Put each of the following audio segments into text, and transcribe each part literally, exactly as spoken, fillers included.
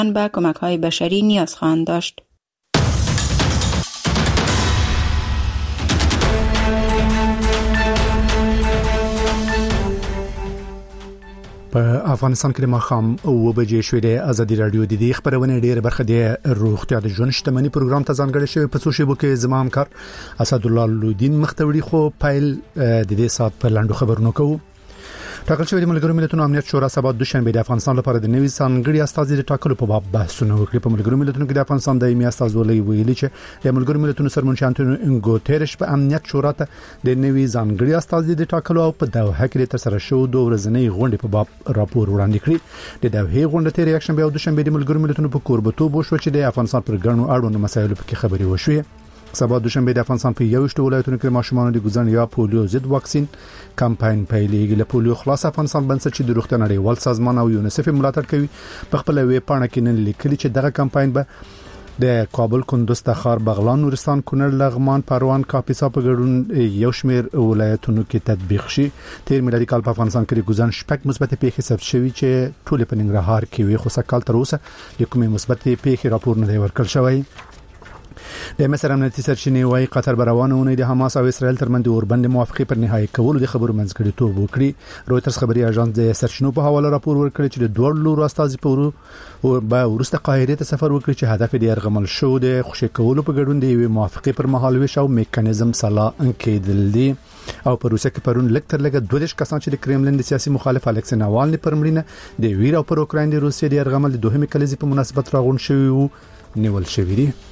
به کمک‌های بشری نیاز خواهند داشت. په افغانستان کې د ماښام اوه بجې شوې د ازادي رادیو د دې خبرونه ډېر برخه د روغتیا د ژوند شتمنۍ پروګرام ته ځانګړی شوی په څو شیبو کې زما همکار اسد الله لودین مختوری خو پایل د دې سات په لاندو خبرونو کوو. ټاکل شوی د ملګرو ملتونو امنیت شورا سبا دوشنبه د افغانستان لپاره د نوي ځانګړي استازي د ټاکلو په باب بحثونه وکړي. په ملګرو ملتونو کې د افغانستان دایمي استازولۍ ویلي چې د ملګرو ملتونو سرمنشي انټونیو ګوتيرش په امنیت شورا ته د نوي ځانګړي استازي د ټاکلو او په دوحه کې تر سره شو دوه ورځنۍ غونډې په باب راپور وړاندې کړی. د دوحه غونډه تیر یک شنبه او دوشنبه د ملګرو ملتونو په کوربتوب وشو چې د افغانستان پر ګڼو اړوندو مسایلو په خبري وشوي. سبا دوشنبه د افغانستان په یوشتو ولایتونو کې ماشومان د ګوزن یا پولیو ضد واکسین کمپاین پیلېږي. له پولیو خلاص افغانستان بنسټ چې د روغتیا نړیوال سازمان او یونیسف ملاتړ کوي په خپل ویب پاڼه کې نن لیکلي چې دغه کمپاین به د کابل، کندوز، تخار، بغلان، نورستان، کونړ، لغمان، پروان، کاپیسا په ګډون یو شمېر ولایتونو کې تطبیق شي. تیر میلادي کال په افغانستان کې د ګوزن شپږ مثبت پیښې ثبت شوي چې ټول په ننګرهار کې وي، خو سکهال تر اوسه د کومې مثبت پیښې راپور نه دی ورکړل شوی. د مصر امنیتي سرچینې وايي قطر روانه ونې د حماس او اسرائیل ترمنځ د اوربند موافقه پر نهایی کولو د خبرو منځګړیتوب وکړي. رويټرز خبري اژانس د سرچینو په حواله راپور ورکړی چې د دوه لورو استازي په ورو او به ورسته قاهره ته سفر وکړي چې هدف یې ارغمل شو د خوشی کولو په ګډون د یوې موافقه پر مهال ویش او میکانیزم سلا انکیدل دي. او په روسیه کې پرون لکټر لګه دوه دیش کسان چې د کرملین د سیاسي مخالف الکسی ناوالني پر مړینه د ویر او پر اوکراین د روسیې د ارغمل د دوهمې کلیزې په مناسبت راغون شوی او نیول شوی دی.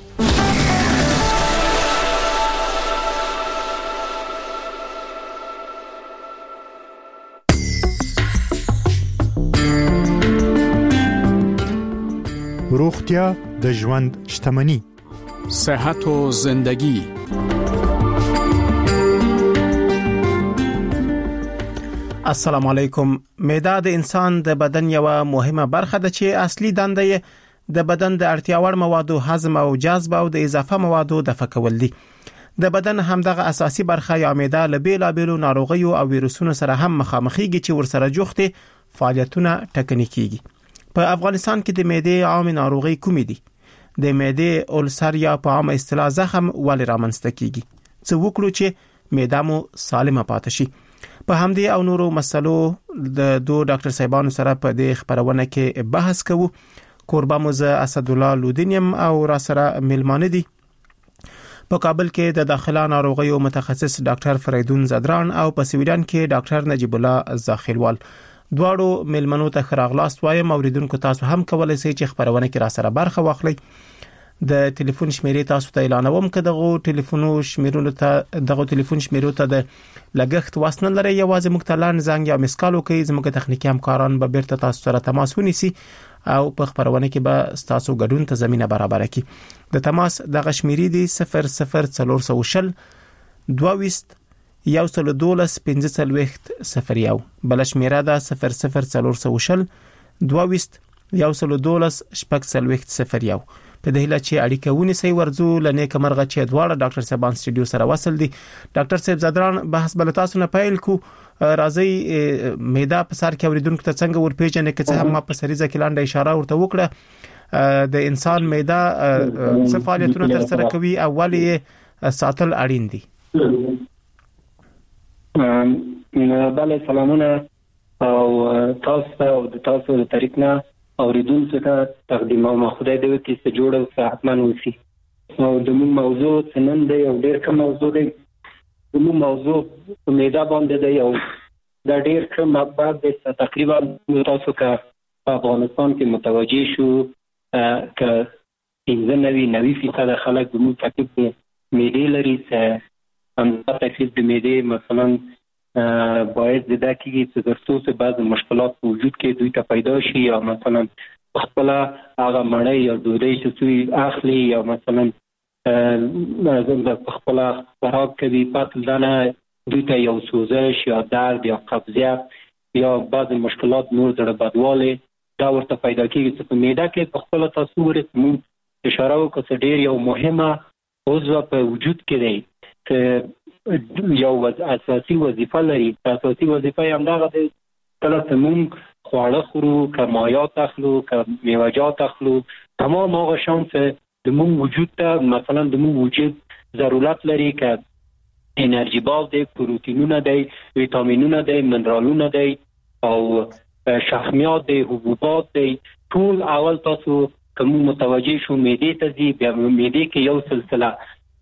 روغتیا د ژوند شتمنۍ، صحت و زندگی. السلام علیکم. معده د انسان د بدن یو مهمه برخه ده چې اصلي دنده یې د بدن د اړتیا وړ موادو هضم او جذب او د اضافه موادو دفع کول دي. د بدن همدغه اساسي برخه یا معده له بیلابیلو ناروغیو او ویروسونو سره هم مخامخېږي چې ورسره جوخته فعالیتونه ټکني کیږي. په افغانستان کې د معدې عام ناروغي کومې دي؟ د معدې ألسر یا په عامه اصطلاح زخم ولې رامنځته کیږي؟ څه وکړو چې معده مو سالمه پاتې شي؟ په همدې او نورو مسلو د دوه ډاکټر صاحبانو سره په دې خبرونه کې بحث کوو. کوربه مو زه اسد الله لودینیم او را سره ملمانه دي په کابل کې د داخله ناروغیو متخصص ډاکټر فریدون زدران او په سویډن کې ډاکټر نجیب الله زاخیلوال. دواړو ملمنو ته خراغلاست وایم. اوریدونکو تاسو هم کولای شئ چې خبرونه کې را سره برخه واخلئ. د ټلیفون شمیرې تاسو ته اعلانوم که دغه ټلیفونو شمیرونو ته دغه ټلیفون شمیرو ته د لګښت واسنه لري، یوازې موږ ته لاندې زنګ یا مسکال وکړئ. زموږ تخنیکی همکاران به بیرته تاسو سره تماس ونیسي او په خبرونه کې به تاسو ګډون ته زمينه برابر کړي. د تماس دغه شمیرې دی صفر صفر څلور سوه شل دوه ویشت یو سل دولس پنځه څلوېښت صفر یو. بل شمیره ده صفر صفر څلور سوه شل دوه ویشت یو سل دولس شپږ څلوېښت صفر یو. په دې هیله چې اړیکه ونیسئ. ورځو لنیک مرغه چې دواړه ډاکټر صاحبان سټوډیو سره وصل دي. ډاکټر صاحب زدران بحث بل تاسو نه پیل کو. راځي معده په سر کې اوریدونکو ته څنګه ورپېژنې چې هم په سریزه کې لاندې اشاره ورته وکړه. د انسان معده څه فعالیتونه تر سره کوي او ولې ساتل اړین دي؟ بله سلامونه او تاسو او د تاسو د طریق نه اوریدونکو ته تقدیم او خدای دې وکړي چې جوړ او صحتمن اوسي. او د موږ موضوع څنن دی او ډېر کوم موضوع دی. د موږ موضوع په معده باندې دی او دا ډېر کوم مطلب دی. تقریبا تاسو که په افغانستان کې متوجه شو که پنځه نوي نوي فیصد خلک د موږ تکلیف د معدې لري. همدا تکلیف د معدې مثلا باید زده کیږي چې ترڅو چې بعض مشکلات په وجود کې دوی ته پیدا شي یا مثلا خپل هغه مړی یا ډوډۍ چې دوی اخلي یا مثلا د خپل خوراک کوي پاتل دانه دوی ته یو سوزش یا درد یا قبضیت یا بعض مشکلات نور زړه بدوالی دا ورته پیدا کیږي. چې په معده کې په خپل تاسو ورته اشاره وکړو چې ډېر یو مهمه عضو په وجود کې دی چې یو اساسي وظیفه لري. اساسي وظیفه یې همدغه دی کله چې خواړه خورو، که مایات اخلو، که میوه‌جات اخلو، تمام هغه شیان چې د موږ وجود ته مثلا د موږ وجود ضرورت لري، که انرژي باز دی، پروتینونه دی، ویتامینونه دی، منرالونه دی او شحمیات دی، حبوبات دی، ټول اول تاسو کوم متوجه شو معده ته ځي، بیا معده کې یو سلسله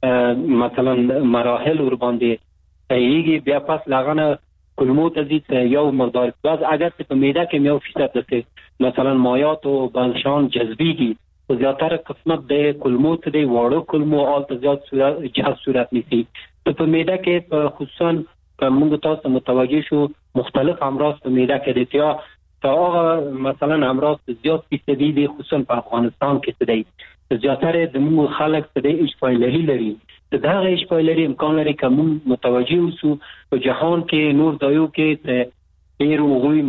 مثلا مراحل ور باندې ایږي، بیا پس لاغنه کلمو ته ځي یو مقدار باز اگر په معده کې یو فیصد ده مثلا مایات او بلشان جذبیږي، زیاتره قسمت د کلمو ته دی واړو کلمو آل ته زیات صورت جذب صورت نیسي. په معده کې خصوصا موږ تاسو متوجه شو مختلف امراض په معده کې دي، یا هغه مثلا امراض زیات فیصدي دي خصوصا په افغانستان کې دي، زیاتره د موږ خلک په دې اشپایلري لري. دا غي اشپایلري امکان لري کوم متوجه اوسو په جهان کې نور دایو کې ته ډیر وغوي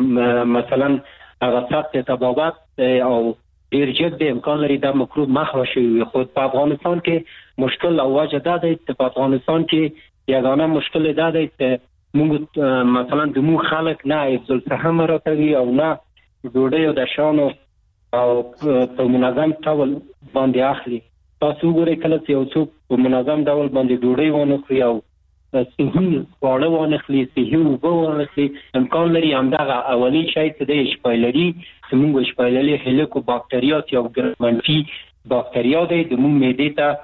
مثلا هغه سخت تبابت او ډیر جد امکان لري دا مکروب مخه شي. خو په افغانستان کې مشکل او وجه دا دی چې په افغانستان کې یگانه مشکل دا دی چې موږ مثلا د موږ خلک نه حفظ الصحه راټوي او نه ډوډۍ او د شانو او په منظم ډول باندې اخلي. تاسو ګورئ کله چې یو څوک په منظم ډول باندې ډوډۍ ونه خوري او صحي خواړه ونه خوري، صحي اوبه ونه خوري، امکان لري همدغه اولي شی چې د اشپایلري زموږ اشپایلري هلیکو باکتریات یا منفي باکتریا دی د موږ معدې ته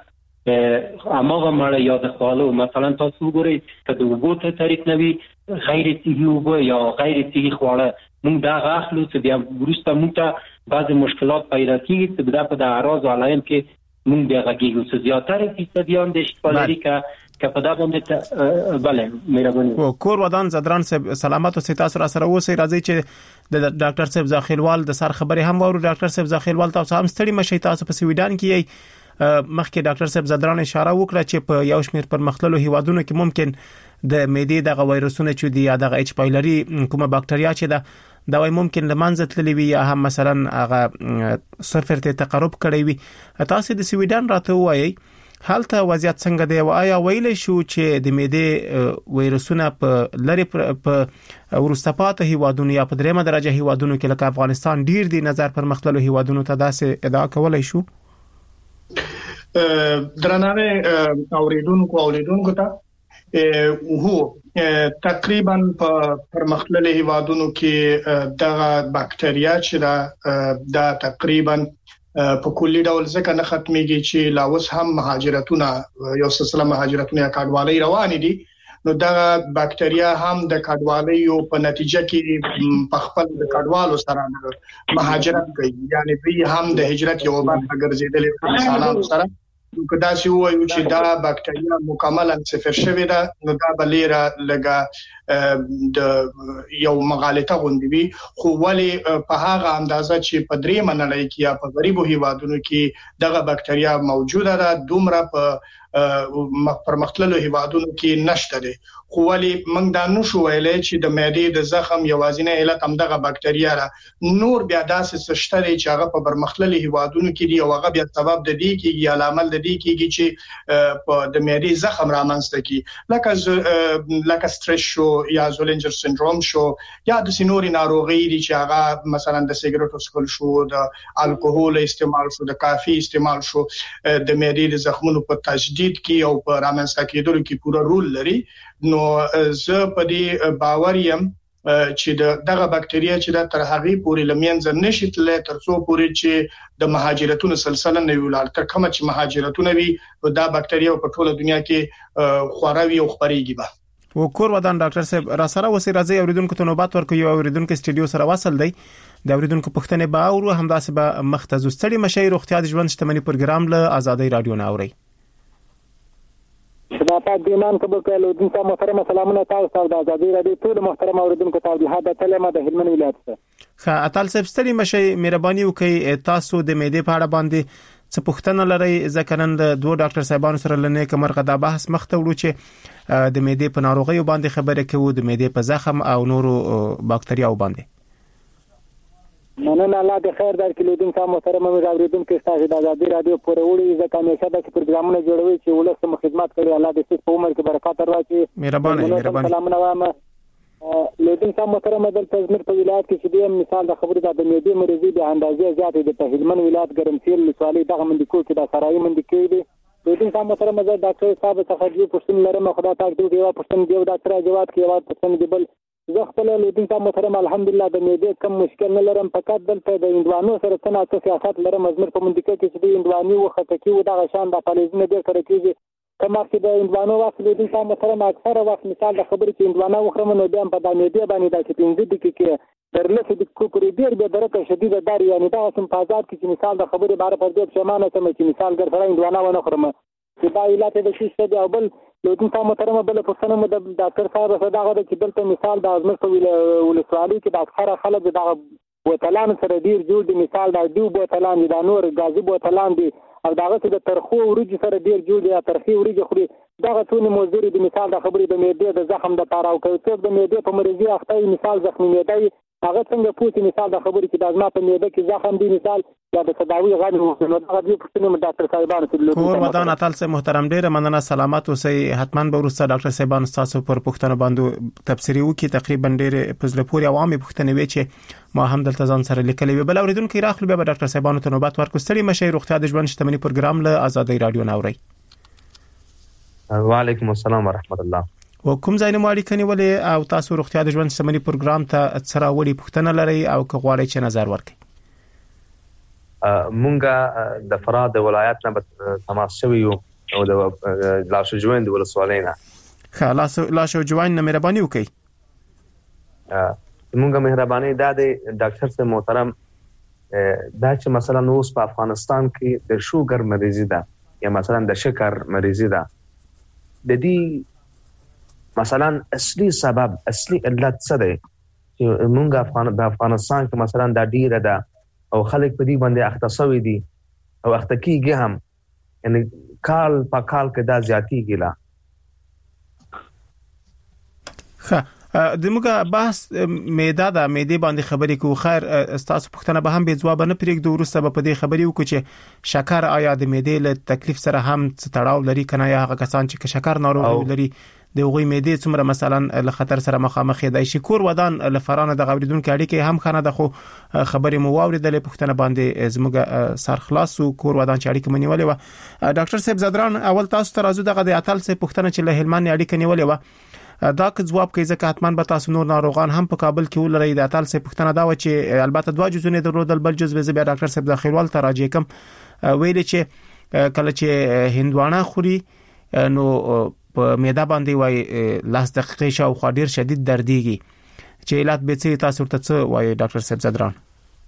اماغه مړه یا د خواړو مثلا تاسو ګورئ که د اوبو ته طریق نه وي غیر صحي اوبه یا غیر صحي خواړه موږ دا اخلو چې بیا وروسته موږ ته بعضې مشکلات پیدا کېږي چې دا په د اعراض او علایم کې موږ بیا غږېږو چې زیاتره فیصدیان د اشپایلري که که په دا باندې بله مهرباني کور ودان زدران صاحب سلامت اوسئ. تاسو را سره اوسئ. راځئ چې د ډاکټر صاحب زاخیلوال د سر خبرې هم وورو. ډاکټر صاحب زاخیلوال تاسو هم ستړي مشئ، تاسو په سویډن کې یې مخکې ډاکټر صاحب زدران اشاره وکړه چې په یو شمېر پرمختللو هیوادونو کې ممکن د معدې دغه وایرسونه چې دی یا دغه اچ پایلري کومه باکتریا چې ده دا وای ممکن لمنځه تللی وي یا هم مثلا هغه صفر ته تقرب کړی وي. تاسو د سویډن راته وایي حالته وضعیت څنګه دی او آیا ویل شو چې د معدې وایرسونه په لری په ورسته پاتې هیوادونو یا په دریمه درجه هیوادونو کې لکه افغانستان ډیر دي نظر پر مختلفو هیوادونو ته داسې ادعا کولای شو؟ درناوی اوریدونکو اوریدونکو ته هو تقریبا په پرمختللي هیوادونو کې دغه باکتریا چې دا تقریبا په کلی ډول ځکه نه ختميږي چې لاوس هم مهاجرتونه یو سلسله مهاجرتونه یا کډوالۍ روان دي، نو دا باکتریا هم د کډوالۍ په نتیجه کې په خپل د کډوالو سره مهاجرت کوي، یعنی به هم د هجرت یو برخه ګرځیدل انسانانو سره. که دا چې وایو چې دا باکتریا مکملا صفر شوی ده نو دا بلیره لګه د یو مغالطه غوندي وي، خو ولی په هغه اندازه چې په درې منلای کې یا په غریبو هیوادونو کې دغه باکتریا موجوده ده دومره په پرمختللو هیوادونو کې نشته دي. خو ولی موږ دا نشو ویلای چې د معدې د زخم یوازینی علت هم دغه باکتریا ده. نور بیا داسې څه شته چې هغه په پرمختللو هیوادونو کې دي او هغه بیا سبب د دې کې یا عامل د دې کې چې په د معدې زخم رامنځته کی لکه لکه سټرس شو یا زولنجر سندروم شو یا د سینوري ناروغي دي چې هغه مثلا د سیګریټو څښل شو، د الکوهول استعمال شو، د کافي استعمال شو، د معدې د زخمونو په تجدید کې او په رامنځته کېدلو کې پوره رول لري. نو زه په دې باور یم چې دغه باکتریا چې د تر هغه پورې لمینځ نشي تللی تر څو پورې چې د مهاجرتونو سلسله نه ویلار تر کوم چې مهاجرتونه وي دا باکتریا په ټوله دنیا کې خوراوي او خبريږي به. و کور ودان ډاکټر صاحب را سره وسی راځي اوریدونکو ته نوبت ورکوي او اوریدونکو سټډیو سره وصل دی د اوریدونکو پښتنې با او همداسې به مختزو ستړي مشي روغتیا د ژوند شتمنۍ پروګرام له آزادۍ رادیو نه اوري. شباب دیمان کبه کولو د تاسو محترم سلامونه تاسو د آزادۍ رادیو ټول محترم اوریدونکو ته د هدا تلمه د هلمند ولایت څخه. ښه اتل صاحب ستړي مشي مهرباني وکړئ تاسو د معدې په اړه باندې څه پوښتنه لرئ؟ ځکه نن د دوه ډاکټر صاحبانو سره لنې کمرغه دا بحث مخته وړو چې د معدې په ناروغیو باندې خبرې کوو، د معدې په زخم او نورو باکتریاو باندې. مننه الله د خیر درکړي د تاسو محترم اوریدونکو تاسو د آزادۍ رادیو پروري ځکه همیشه د پروګرامونو جوړوي چې ولست خدمت کوي. الله دې په عمر کې برکات ورکړي. مهرباني مهرباني. سلامونه وایم لودین صاحب محترم دلته زموږ په ولایت کې چې دی مثال د خبرې د معدې مریضي د اندازې زیاتې د په هلمند ولایت ګرمسیر ولسوالۍ دغه منډیکو کې د سرایي منډیکې دی. لودین صاحب محترم زه ډاکټر صاحب څخه دوه پوښتنې لرم. خدا پاک دې یو پوښتنه دی ډاکټر جواب کې یو پوښتنه دی بل زه خپل لودین صاحب محترم الحمدلله د معدې کم مشکل نه لرم، فقط دلته د اندوانو سره څه څه سیاست لرم. زموږ په منډیکو کې چې دی اندواني او خټکی او دغه شان د فلزونه ډېر کړی کېږي. کما چې د اندوانو وخت لودین صاحب محترم اکثره وخت مثال د خبرې چې اندوانه وخورم نو بیا په د معدې باندې د پنځه دقیقې کې تر لسو دقیقو پورې ډېر بې درکه شدیده داري، یعنې دغه سم په آزاد کې چې مثال د خبرې باره پر دې پښیمانه شم چې مثال ګر سره اندوانه ونه خورم چې دا علت د شي څه دی. او بل لودین صاحب محترم بل پوښتنه مو د ډاکټر صاحب څخه دغه ده چې دلته مثال د ازمر په ولسوالۍ کې د اکثره خلک دغه بوتلان سره ډېر جوړ دي، مثال د ډیو بوتلان دي، د نور ګازي بوتلان دي او دغه څه د ترخو وریجو سره ډېر جوړ دي یا ترخي وریجې خوري. دغه ټولې موضوع د مثال د خبرې د معدې د زخم د پاره او که څوک د معدې په مریضي اخته وي مثال زخمي معده وي هغه څنګه پوه شي مثال د خبرې چې د زما په معده کې زخم دی مثال یا د تداوي غږ نو دغه دوه پوښتنې مو ډاکټر صاحبانو ته کور ودان اتل سه محترم ډیره مننه سلامت اوسئ. حتما به وروسته ډاکټر صاحبانو تاسو پر پوښتنه باندې تفسیری وکي تقریبا ډیره پزله پوري عوامي پوښتنې وی چې ما هم دلته ځان سره لیکلې وی. بل اوریدونکو راخلو به ډاکټر صاحبانو ته نوبت ورکو. ستړي مشه روغتیا د ژوند شتمنۍ پروګرام له آزادۍ رادیو ناوړي. وعلیکم السلام ورحمت الله. و کوم ځای نه مو اړیکه نیولې او تاسو روغتیا د ژوند شتمنۍ پروګرام ته څه راوړي پوښتنه لرئ او که غواړئ چې نظر ورکړئ؟ مونږه د فراه د ولایت نه تماس شوی یو او د لاشو جوین د ولسوالۍ نه. ښه لاشو جوین نه مهرباني وکړئ. مونږه مهرباني دا د ډاکټر صاحب محترم دا چې مثلا اوس په افغانستان کې د شوګر مریضي ده یا مثلا د شکر مریضي ده، د دې مثلا اصلي سبب اصلي علت څه دی چې مونږ افغان د افغانستان کې مثلا دا ډیره ده او خلک په دې باندې اخته شوي دي او اخته کیږي هم، یعنی کال په کال کې دا زیاتیږي. لا ښه د موږ بحث معده د معدې باندې خبرې کوو. خیر تاسو پوښتنه به هم به جواب نه پرېږدو، وروسته به په دې خبرې وکړو چې شکر آیا د معدې له تکلیف سره هم تړاو لري کنه، یا هغه کسان چې شکر ناروغي لري د هغوی معدې څومره مثلا له خطر سره مخامخ دي. شي کور ودان لفرانه د غوړیدونکو اړیکې هم خنه د خو خبرې مو واوریدلې پوښتنه باندې زموږ سر خلاص او کور ودان چې اړیکې منیولې و. ډاکټر صاحب زدران اول تاسو ته راځو دغه د اتل سه پوښتنه چې له هلمند اړیکې نیولې و دا که جواب کوي ځکه حتما به تاسو نور ناروغان هم په کابل کې ولرئ. د اتل سه پوښتنه دا و چې البته دوه جزونه درلودل، بل جزء به بیا ډاکټر صاحب داخلوال ته راځي کوم ویل چې کله چې هندوانه خوري نو په معده باندې وای لاس دقیقې شاو خو ډیر شدید درديږي چې علت به څه تاسو ته څه وای ډاکټر صاحب زدران؟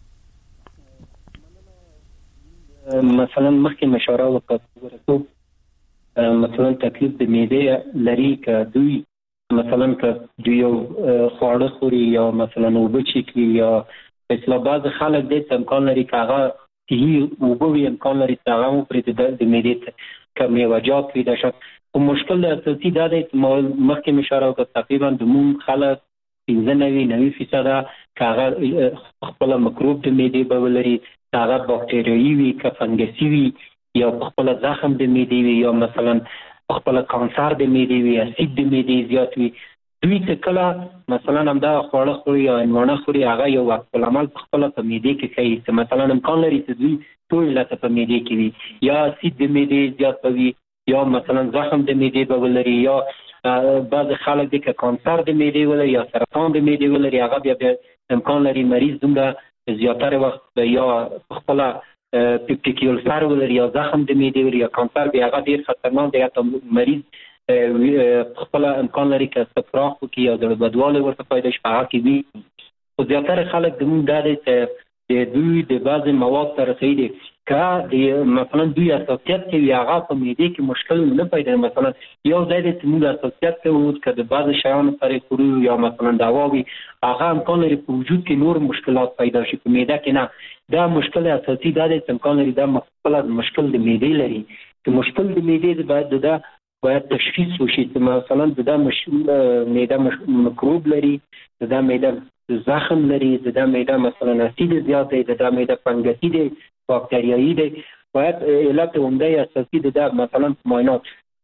مثلا مخکې مشوره وکړه مثلا تکلیف د معدې لري که دوی مثلا که دوی خواړه خوري یا مثلا وبچي کی یا مثلا بعض خلک د امکان لري که هغه هي وبوي امکان لري چې هغه پرې د معدې کمی وجات پیدا شي. او مشکل اساسي دا دی چې مخکې مشوره وکړه تقریبا د مون خلک پنځه نوي فیصد هغه خپل مکروب د معدې به ولري، هغه باکتریایي وي که فنګسي وي یا خپل زخم د معدې وي یا مثلا خپل کانسر د معدې وي، اسید د معدې زیات وي. دوی چې کله مثلا هم دا خواړه خوري یا انوانه خوري هغه یو خپل عمل خپل په معدې کې کوي چې مثلا امکان لري چې دوی ټول لته په معدې کې وي یا اسید د معدې زیات وي یا مثلا زخم د معدې به ولري یا بعض خلک د کانسر د معدې ولري یا سرطان د معدې ولري، هغه بیا بیا امکان لري مریض دومره زیاتره وخت یا خپل پیپټیک ألسر ولري یا زخم د معدې ولري یا کانسر بیا هغه ډیر خطرناک دی. یا مریض خپل امکان لري که استفراغ وکړي یا د بدواله ورته پیدا شي هغه کې وي. خو زیاتره خلک د مونږ دا دی چې د دوی د بعض مواد سره صحیح دي که د مثلا دوی اساسیت کوي هغه په معدې کې مشکل نه پیدا. مثلا یو ځای دی چې موږ اساسیت کوو که د بعض شیانو سره خورو یا مثلا دوا وي هغه امکان لري په وجود کې نور مشکلات پیدا شي په معده کې نه. دا مشکل اساسي دا دی چې امکان لري دا مشکل مشکل د معدې لري چې مشکل د معدې باید دا باید تشخیص وشي چې مثلا دا معده مکروب لري، دا معده زخم لري، دا معده مثلا اسید زیات دی، دا معده فنګسي دی، باکتریایی دی. باید علت عمده اساسي دا مثلا معاینات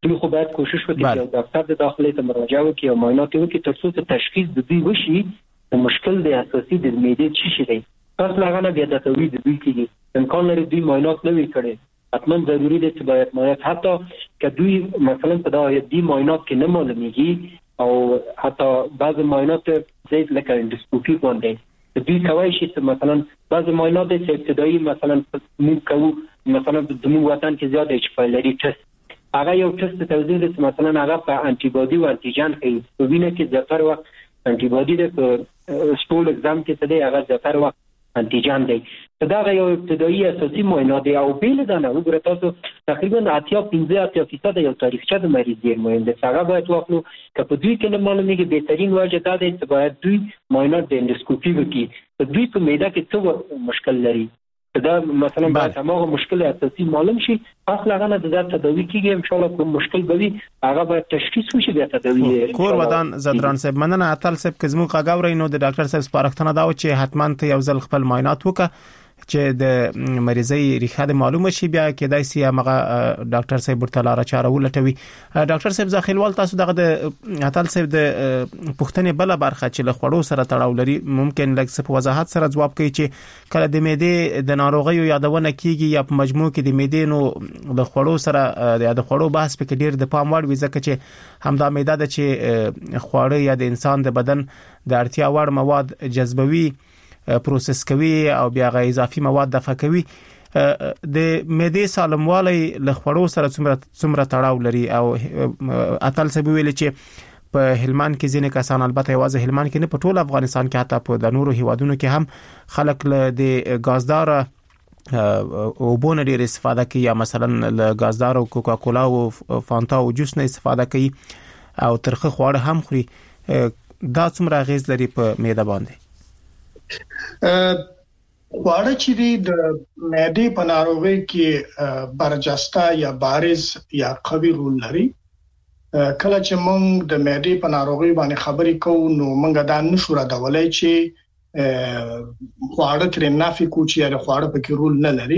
دوی خو باید کوشش وکړي چې ډاکټر د داخلي ته مراجعه وکړي او معاینات وکړي ترڅو ته تشخیص د دوی وشي د مشکل د اساسي د معدې څه شي دی. تاسو لاغه نه بیا د توی د دوی کېږي امکان لري دوی معاینات نه وی کړي حتما ضروری دی چې باید معاینات حتی که دوی مثلا په دا دی معاینات کې نه معلومیږي او حتی بعض معاینات زیات لکه اندوسکوپي باندې دوی کوي چې مثلا بعض معاینات د ابتدایي مثلا موږ کوو مثلا د دمو وطن کې زیات اچ فایلري ټیسټ هغه یو ټیسټ توضیح دي مثلا هغه په انټي بادي او انټيجن کې په وینه کې ځکر وخت انټي بادي د سټول اگزام کې څه دی هغه ځکر وخت انټيجن دی دا یو ابتدایي اساسي معاینات دی او بیل دا نه وګورئ تاسو تقریبا اتیا پنځه اتیا فیصد یو تاریخچه د مریض دی مهم دی هغه باید واخلو که په دوی کې نه معلومیږي بهترین وجه دا دی چې باید دوی معاینات د اندوسکوپي وکړي دوی په معده کې څه مشکل لري دا مثلا باید هماغه مشکل اساسي معلوم شي اصلا هغه نه د تداوی کیږي ان شاء الله کوم مشکل به وي هغه باید تشخیص وشي بیا تداوی کور ودان زدران صاحب مننه اتل صاحب کزمو قاغوري نو د ډاکټر صاحب سپارښتنه دا و چې حتما ته یو ځل خپل معاینات وکړه چې د مریضي ریښه د معلومه شي بیا کېدای شي هغه ډاکټر صاحب ورته لاره چاره ولټوي. ډاکټر صاحب ځخیلوال تاسو دغه د اتل صاحب د پښتنې بل برخه چې له خوړو سره تړاو لري ممکن لکه څه په وضاحت سره جواب کوي چې کله د معدې د ناروغیو یادونه کیږي یا په مجموع کې د معدې نو د خوړو سره د خوړو بحث په کې ډیر د پام وړ وي ځکه چې همدا معده د چې خواړه یا د انسان د بدن د اړتیا وړ مواد جذبوي پروسس کوي او بیا غي اضافي مواد دفع کوي د معدې سالموالي له خوړو سره څومره څومره تړاو لري او اتل څه ویل چې په هلمند کې ځینې کسان البته یوازې هلمند کې نه په ټول افغانستان کې حتی په د نورو هیوادونو کې هم خلک له د غازدار او بونه ډیر استفاده کوي یا مثلا له غازدار او کوکا کولا او فانتا او جوس نه استفاده کوي او ترخه خواړه هم خوري دا څومره غیز لري په معده باندې خواړه چې د معدې په ناروغۍ کې برجسته یا بارز یا قوي رول لري کله چې موږ د معدې په ناروغۍ باندې خبرې کوو نو موږ دا نشو راډولای چې خواړه ترې نافي کو چې یا خواړه په کې رول نه لري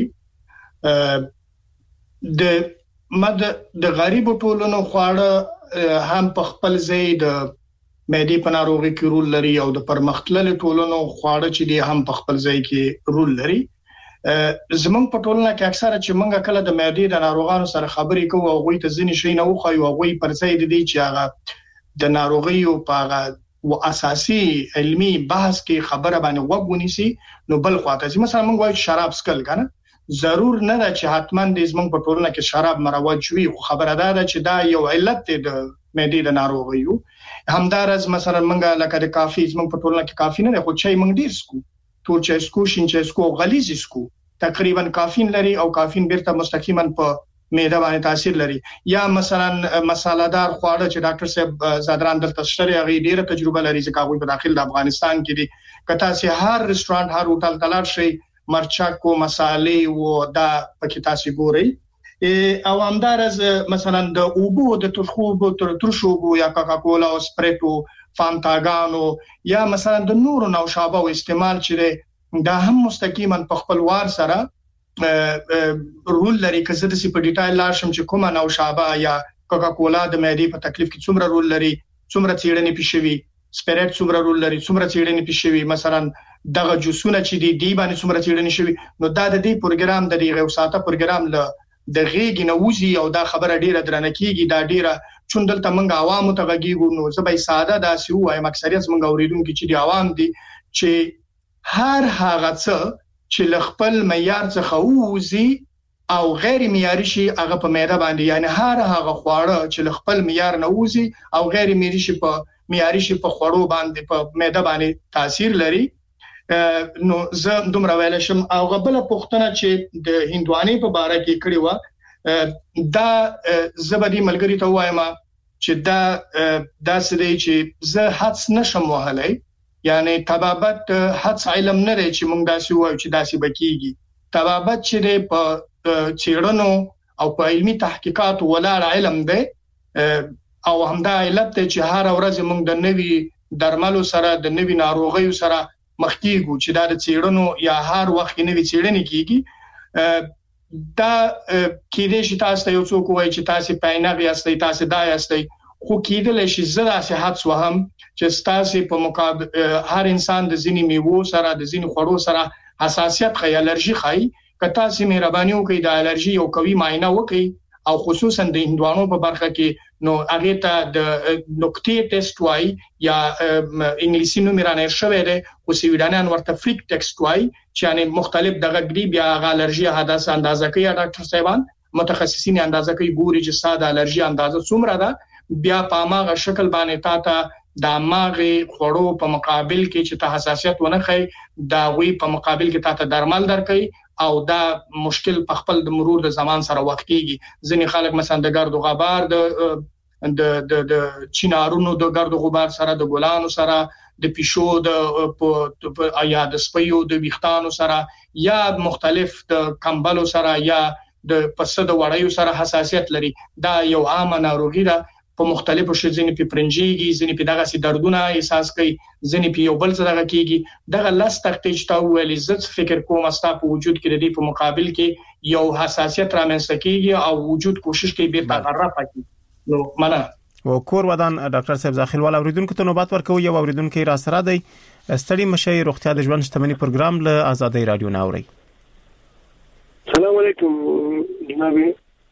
د مد د غریب ټولنو خواړه هم په خپل ځای د معدې په ناروغۍ کې رول لري او د پرمختللو ټولنو خواړه چې دي هم په خپل ځای کې رول لري. زمونږ په ټولنه کې اکثره چې موږ کله د معدې د ناروغانو سره خبرې کوو او غوي ته ځینې شي نه وخایو او غوي پر ځای دي چې هغه د ناروغیو په هغه او اساسي علمي بحث کې خبره باندې وګونیسي نو بل خواته چې مثلا موږ وایو شراب سکل کنه ضرور نه ده چې حتما د زمونږ په ټولنه کې شراب مروج وي خو خبره ده چې دا یو علت دی د معدې د ناروغیو همدارز مثلا منګه لکه د کافي زموږ په ټولنه کې کافي نه خو چای منګ ډیر سکو تور چای سکو شین چای سکو غلیظ سکو تقریبا کافین لري او کافین بیرته مستقیما په معده باندې تاثیر لري یا مثلا مصالحدار خواړه چې ډاکټر صاحب زادران دلته شری غي ډیره تجربه لري چې هغه په داخل د افغانستان کې دي کته سي هر رستورانت هر هوټل تلار شي مرچکو مصالې او دا پکې تاسو ګورئ او همدارز مثلا د اوبو د ترخوبو تر ترشوبو یا کوکا کولا او سپریټو فانتاګانو یا مثلا د نورو نوشابه او استعمال چې دا هم مستقیما په خپل وار سره رول لري که زه د سی په ډیټایل لاشم چې کومه نوشابه یا کوکا کولا د معدې په تکلیف کې څومره رول لري څومره چیرنې پېښوي سپریټ څومره رول لري څومره چیرنې پېښوي مثلا دغه جوسونه چې دی دی باندې څومره چیرنې شوي نو دا د دې پروګرام د دې غو ساته پروګرام له د غیګ نووزي او دا خبره ډیره درنه کیږي دا ډیره چوندلته منګه عوامو ته غږیږو نو زبې ساده داسې وایم اکثریت منګه اوریدونکو چې دی عوام دي چې هر هغه څه چې لخپل معیار څخه ووزي او غیر معیاري شي هغه په معده باندې یعنی هر هغه خواړه چې لخپل معیار نه ووزي او غیر معیاري شي په معیاري شي په خوړو باندې په معده باندې تاثیر لري نو زه دومره ویل شم او غبل پښتنه چې د هندوانې په باره کې کړی و دا زبدي ملګری ته وایم چې دا دا سړي چې زه حدس نشم وهلای یعنی طبابت حدس علم نه لري چې موږ داسې وایو چې داسې بکیږي طبابت چې په چیرونو او په علمي تحقیقات ولاړ علم دی او همدا علت چې هر ورځ موږ د نوي درملو سره د نوي ناروغیو سره مخکېږو چې دا د چیرونو یا هر وخت نوې چیرنې کیږي دا کېدې چې تاسو ته یو څوک وایي چې تاسو پاینه یاستئ تاسو دا یاستئ خو کېدل شي زړه صحت وهم چې تاسو په مقابل هر انسان د ځینی میوو سره د ځینی خوړو سره حساسیت خي الرجی خي کته سي مهرباني وکړئ د الرجی یو قوي معاینه وکړئ او خصوصا د هندوانو په برخه کې نو هغه ته د نقطې ټیسټ وای یا انګلیسي نوم رانه شوی دی او سویډانیان ورته فریک ټیسټ وای چې یعنی مختلف دغه ګریب یا الرجی حادثه اندازه کوي ډاکټر صاحبان متخصصین اندازه کوي ګوري چې ساده الرجی اندازه څومره ده بیا په ماغه شکل باندې تا ته د ماغه خړو په مقابل کې چې ته حساسیت ونه خي دا وی په مقابل کې تا ته درمل درکې او دا مشکل په خپل د مرور د زمان سره وخت کیږي ځینې خلک مثلا د ګرد او غبار د د د د چینارونو د ګرد او غبار سره د ګلانو سره د پښو د یا د سپیو د ویختانو سره یا مختلف د کمبلو سره یا د پسه د وړیو سره حساسیت لري دا یو عامه ناروغي ده په مختلفو شزینې په پرنجيږي ځینې په دغه سي دردونه احساس کوي ځینې په یو بل څه دغه کیږي دغه لاس تختیج تا ویلې زت فکر کوم استا په وجود کې د دې په مقابل کې یو حساسیت رامنځته کیږي او وجود کوشش کوي به تغرب کړي نو معنا و کور ودان ډاکټر صاحب داخل ول اوریدونکو ته نوبت ورکوي یو اوریدونکو را سره دی ستړي مشي روغتیا د ژوند شتمنۍ پروګرام له آزادۍ رادیو ناوري السلام علیکم جنابي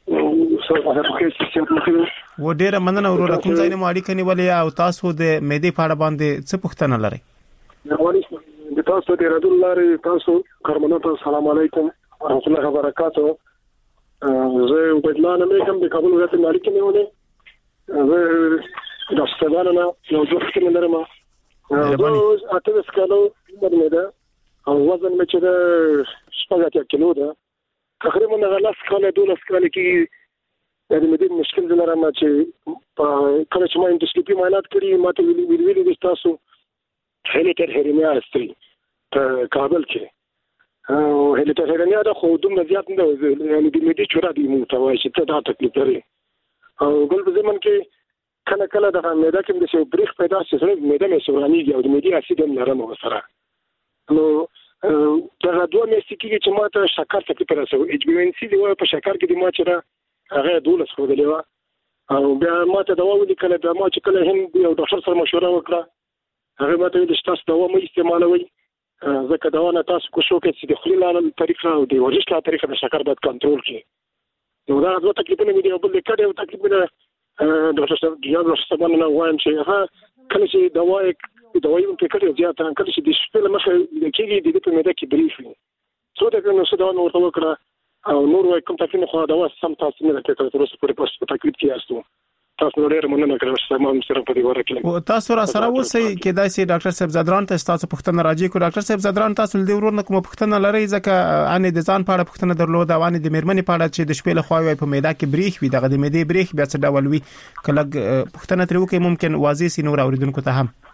و ډیره مننه ورور کوم ځای نه مو اړیکه نیولې او تاسو د مېدې په اړه باندې څه پوښتنه لرئ د تاسو د رادیو لاري تاسو کارمنو ته السلام علیکم ورحمت الله وبرکاته زه وبدلانه مې کوم د کابل ولایت نه اړیکه نیولې زه د استادانو یو څه څه لرم زه اته سکالو باندې ده او وزن مې چې ده شپږ کیلو ده تقریبا نه غلاس کاله دولس کاله کې د دې مشکل دلاره ما چې کله چې ما اندوسکوپي معاینات کړی ما ته ویلي ویلي د تاسو هلیټر هرنیا استری په کابل کې او هلیټر هرنیا د خو دومره زیات نه یعنی د مېدې چورا دی متوای چې ته دا تکلیف لري او بل په زمون کې کله کله د مېدا کې د څه بریخ پیدا شي سره مېدا مې سوراني او د مېدې اسید نرم وسره نو دا دوه میاشتې کې چې ما ته شکر تکلیف راځو ایچ بي ان سي دی په شکر کې د ما چې دا هغه دولس خو دلې او بیا ما ته دوا ولیکله بیا ما چې کله هم یو ډاکټر سره مشوره وکړه هغه ما ته د تاسو دوا مې استعمالوي ځکه دوا نه تاسو کو شو کې چې د خلیل لاله طریقه او د ورزش لا طریقه د شکر باید کنټرول کړي نو دا دوه تکلیفونه مې دی او بل کډه یو تکلیف مې ډاکټر صاحب ډیاګنوز سبا نه وایم چې هغه کله چې دوا د دوایي په کډه زیات کله چې د شپې لمخه د کېږي د دې په مېده کې بریف وي څو دا نو څه دا نو ورته وکړه او نور وای کوم تکلیف خو دا سم تاسو نه راکړه تر اوسه پورې په تکلیف کې یاستو تاسو نو ډېر مننه کوم چې ما سره په دې ورکړم او تاسو را سره وسی کې دای سي ډاکټر صاحب زدران ته تاسو پوښتنه راځي کو ډاکټر صاحب زدران تاسو دې ورور نه کوم پوښتنه لري ځکه ان د ځان په اړه پوښتنه درلود او ان د میرمنې په اړه چې د شپې له خوا وي په مېده کې بریخ وي دغه د مېدې بریخ بیا څه ډول وي کله پوښتنه تر وکي ممکن واضح سي نور اوریدونکو ته هم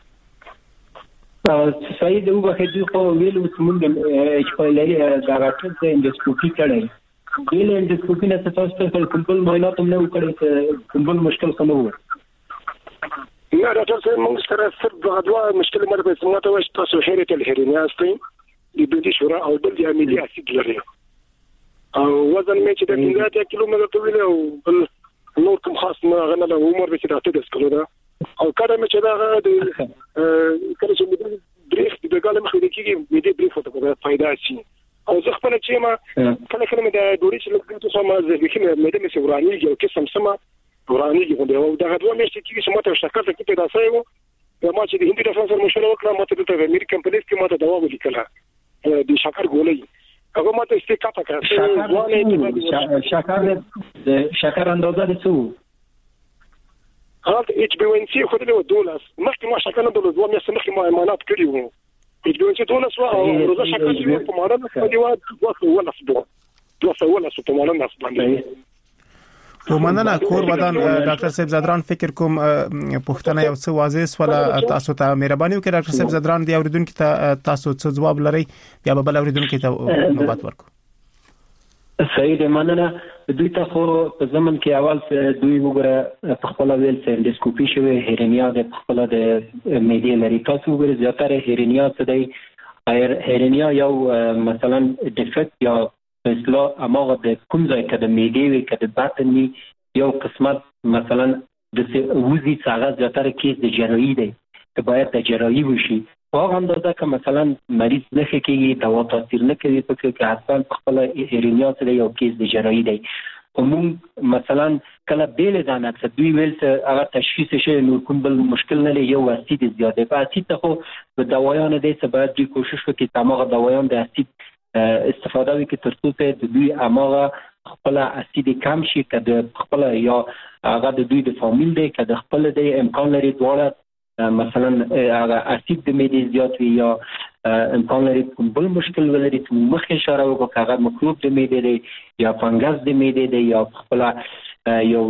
صحیح دی وبخښئ خو ویلو چې موږ چې په لري دا راټول د اندوسکوپي کړی ویل اندوسکوپي نه تاسو په کومبل معاینات هم نه وکړي کومبل مشکل کوم وو نه ډاکټر صاحب موږ سره صرف د غدوا مشکل مرته سمته واشت تاسو هریت الهرنیا استي د بيدي شورا او بل د اميلي اسيد لري او وزن مې چې د پنځه کیلو متر ته ویل او بل نور کوم خاص نه غنه له عمر به چې راته د سکلو ده او کله مې چې دا د کله چې مې بریخ د ګاله مخې د کېږي مې د بریخ ته فائدہ شي او زه خپل چې ما کله کله مې د ډوري چې لږ څه ما زه به مې د مې سوراني یو قسم سم وراني کې او دا غوډه مې چې چې ما ته شکر ته کې پیدا شوی و ما چې د هندي ډاکټر سره مشوره وکړه ما ته د امریکن پولیس کې ما ته دوا ولیکله د شکر ګولې هغه ما ته استقامت کړه شکر د شکر اندازه څه هغه ایچ بي ان سي خو دې دولس مخکې ما شکر نه دولس دوه میاشتې مخکې ما ایمانات کړی وو ایچ بي ان سي دولس او روزه شکر چې په ماړه نه دی وا دوه ولا سبو دوه ولا سبو ماړه نه باندې و مننه کور ودان ډاکټر صاحب زدران فکر کوم پوښتنه یو څه واضح ولا تاسو ته مهرباني وکړئ ډاکټر صاحب زدران دی اوریدونکو ته تاسو څه جواب لرئ یا به بل اوریدونکو ته نوبت ورکو صحیح دی مننه دوی ته خو په زمن کې اول دوی وګوره په خپل ویل چې اندوسکوپي شوی هرنیا د خپل د مېدې لري تاسو وګوره زیاتره هرنیا څه دی هرنیا یو مثلا ډیفکټ یا په اصطلاح اماغه د کوم ځای کې د معدې وي کې د باطن وي یو قسمت مثلا د وزي څنګه زیاتره کیس د جراحي دی که باید د جراحي وشي په هغه اندازه که مثلا مریض نه کېږي دوا تاثیر نه کوي په کې اصلا خپل هرنیا سره یو کیس د جراحي دی کوم مثلا کله بیل ځانه څه دوی ویل څه هغه تشخیص شي نور کوم بل مشکل نه لري یو اسید زیاده په اسید ته خو د دوايانو د څه باید دوی کوشش وکړي تمام دوايان د اسید استفاده وکړي ترڅو د دوی اماغه خپل اسید کم شي کده خپل یا هغه د دوی د فامیل دی کده خپل د امکان لري دواړه مثلا هغه اسید د معدې زیات وي یا امکان لري کوم بل مشکل ولري چې مخکې اشاره وکړه هغه مکروب د معدې دی یا فنګس د معدې دی یا خپل یو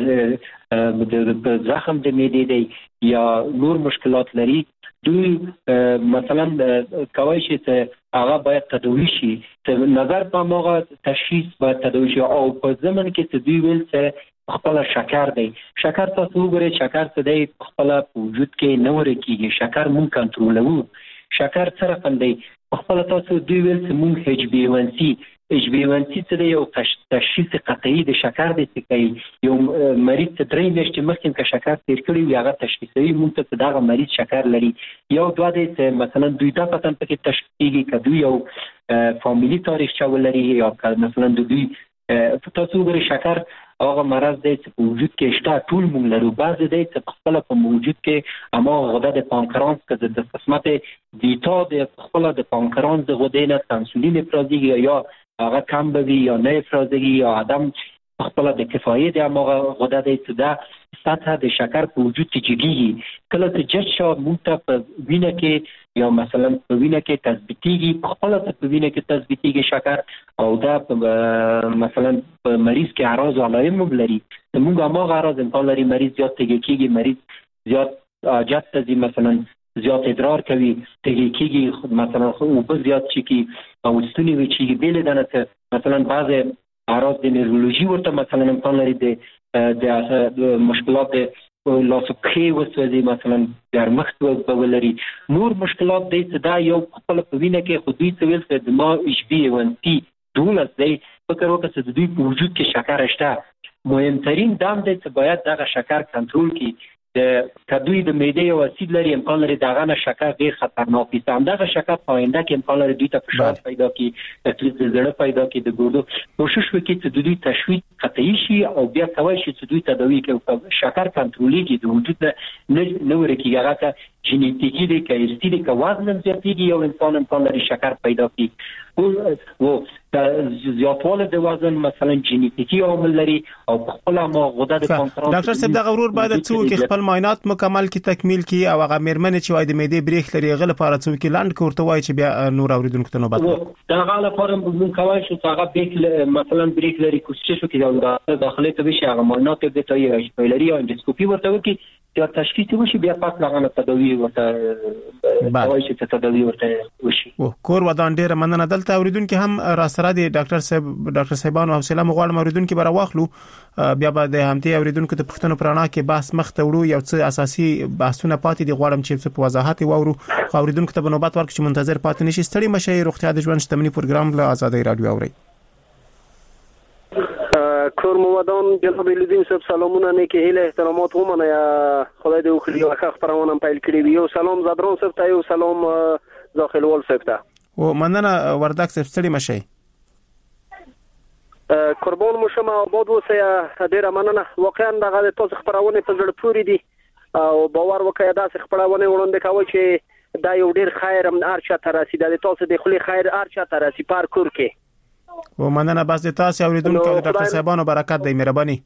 د زخم د معدې دی یا نور مشکلات لري دوی مثلا کوي چې هغه باید تداوی شي ته نظر په موغه تشخیص باید تداوی شي او په زمن کې چې دوی ویل چې خپل شکر دی شکر تاسو وګورئ شکر څه دی خپل وجود کې نه ورکیږي شکر مونږ کنټرولوو شکر سره کندي خپل تاسو دوی ویل چې مونږ ایچ بي ون سي ایچ بي ون سي څه دی یو تشخیص قطعي د شکر دی چې کوي یو مریض ته درې میاشتې مخکې که شکر تیر کړی وي هغه تشخیصوي مونږ ته دغه مریض شکر لري یو دوه دی چې مثلا دوی دا پتن پکې تشخیص کیږي که دوی یو فامیلي تاریخچه ولري یا که مثلا دوی تاسو وګورئ شکر هغه مرض دی چې په وجود کې شته ټول مونږ لرو بعضې دی چې خپله په وجود کې هماغه غده د پانکرانس که د قسمت دیتا د خپله د پانکرانس د غدې نه انسولین افرازېږي یا هغه کم به وي یا نه افرازېږي یا عدم خپله د کفایې د هماغه غده دی چې دا سطح د شکر په وجود کې جګېږي کله چې جج شو مونږ ته په وینه کې یا مثلا په وینه کې تثبیتېږي په خپله په وینه کې تثبیتېږي شکر او دا مثلا په مریض کې اعراض او علائم هم لري مونږ هماغه اعراض امکان لري مریض زیات تږی کېږي مریض زیات حاجت ته ځي مثلا زیات ادرار کوي تږی کېږي مثلا اوبه زیات څښي او ستونی وچېږي بېلې دانه څه مثلا بعضې اعراض د نیورولوژي ورته مثلا امکان لري د مشکلات لاس او پښې وسوځي مثلا ګرمښت به ولري نور مشکلات دی چې دا یو خپل په وینه کې خو دوی څه ویل چې د ما ایچ بي ون سي دولس دی فکر وکړه چې د دوی په وجود کې شکر شته مهمترین دام دی چې باید دغه شکر کنټرول کړي د کدوی د معدې او اسید لري امکان لري دغه نه شکر ډیر خطرناک دي همدغه شکر په آینده کې امکان لري دوی ته فشار پیدا کړي تکلیف د زړه پیدا کړي د ګردو کوشش وکړي چې دوی تشویق قطعي شي او بیا کوي چې دوی تداوی کوي شکر کنټرولېږي د وجود نه نه ورکیږي هغه ته جینیتیکي دی که ارثي دی که وزن زیاتېږي یو انسان امکان لري شکر پیدا کړي او زیاتوالی د وزن مثلا جینیتیکي عامل لري او خپل ما غده د پانکرانس ډاکټر صاحب دا غرور باید څو کې خپل معاینات مکمل کی تکمیل کی او هغه مرمنه چې وای د معدې بریخ لري غل لپاره څو کې لاند کوړته وای چې بیا نور اوریدونکو ته نوبت دا غل لپاره موږ کوي چې هغه بیک مثلا بریخ لري کوشش وکړي دا داخله ته بشي هغه معاینات د تایید شپلري او اندوسکوپي ورته وکړي چې تشخیص وشي بیا پاک لغانه تداوی ورته وایي چې تداوی ورته وشي او کور ودان ډیر مننه دلته اوریدونکو هم را سره دي ډاکټر صاحب ډاکټر صاحبانو حوصله مغواړم اوریدونکو بر واخلو بیا به د همتي اوریدونکو ته پښتنو پرانا کې بحث مخ ته وړو یو څه اساسي بحثونه پاتې دي غواړم چې په وضاحت وورو خو اوریدونکو ته نوبت ورکړم چې منتظر پاتې نشي ستړي مشه روغتیا د ژوند شتمنۍ پروګرام له آزادۍ رادیو اوري کور موادان جناب لیدین صاحب سلامونه نیکی هیله احترامات ومنه یا خدای دې وکړي یو ښه خبرونه پیل کړی یو سلام زادرون صاحب ته یو سلام داخلوال صاحب ته او مننه وردک صاحب ستړي مشه قربان مو شمه آباد اوسه ډیره مننه واقعا دغه تاسو خبرونه په زړه پورې دي او باور وکړئ دا خبرونه وړاندې کوي چې دا یو ډیر خیر هم ارچا تر رسیدل تاسو د خلی خیر ارچا تر رسید پار کور کې و مننه بس د تاسو اوریدونکو د ډاکټر صاحبانو برکت دی مهرباني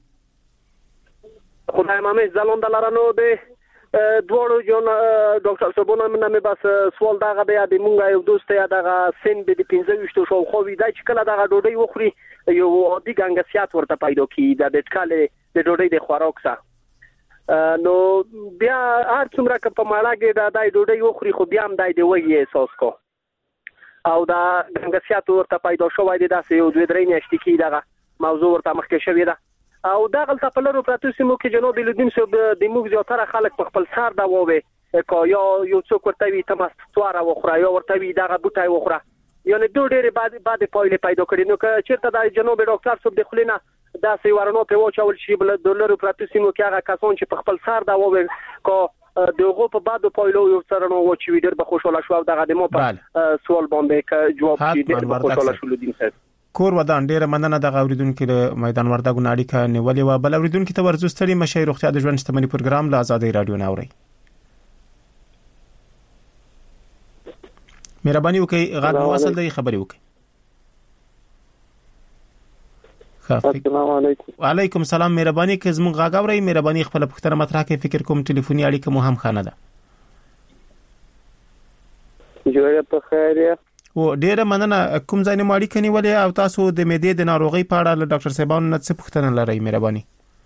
خدای مامه زلون دلارانو د دوړو جون ډاکټر صاحبونو منه بس سوال دغه بیا د مونږ یو دوست یا دغه سن د پنځه وشتو شو خو وی دا چې کله دغه ډوډۍ وخوري یو عادي ګنګسیات ورته پیدا کی د دټکاله د ډوډۍ د خوراک سره نو بیا هر څومره که په ماړه کې دا د ډوډۍ وخوري خو بیا هم دای دی وایي احساس کو او دا ګنګسیات ورته پیدا شوی دی داسې یو دوه درې میاشتې کې دغه موضوع ورته مخکې شوی ده او دا غلطه په لرو پراتو سیمو کې جناب لیدین صاحب د موږ زیاتره خلک په خپل سر دا ووي که یا یو څوک ورته وي تماس تواره وخوره یا ورته وي دغه بوټی وخوره یعنی دوه ډېر بعد بعد پایلې پیدا کړي. نو که چیرته د جنوب ډاکټر صاحب د خلینا دا سی ورنو په واچول شي بل ډالر پراتو سیمو کې هغه کسان چې په خپل سر دا وویل کو دغه په بعد پایلو یو سره نو چې ویډر به خوشاله شو دا غدمو په سوال باندې ک جواب شي ډېر خوشاله شو دین صاحب. کور ودان ډېر مننه د اوریدونکو له میدان وردګو ناړي ک نیولې و بل اوریدونکو ته ورزستري مشي روغتیا د ژوند شتمنۍ پروګرام له آزادۍ رادیو ناوړي. مهرباني وکړئ غږ واصل دی خبري وکړئ. السلام علیکم. وعلیکم السلام. مهرباني که زموږ غږ اورئ مهرباني خپل پوښتنه مطرح کړئ. فکر کوم ټلیفوني اړیکه مو هم خانه ده. جوړه په خیر یا او ډیره مننه. کوم ځای نه ماړی کني ولې او تاسو د معدې د ناروغي په اړه له ډاکټر صاحبانو نه څه پوښتنه لرئ مهرباني؟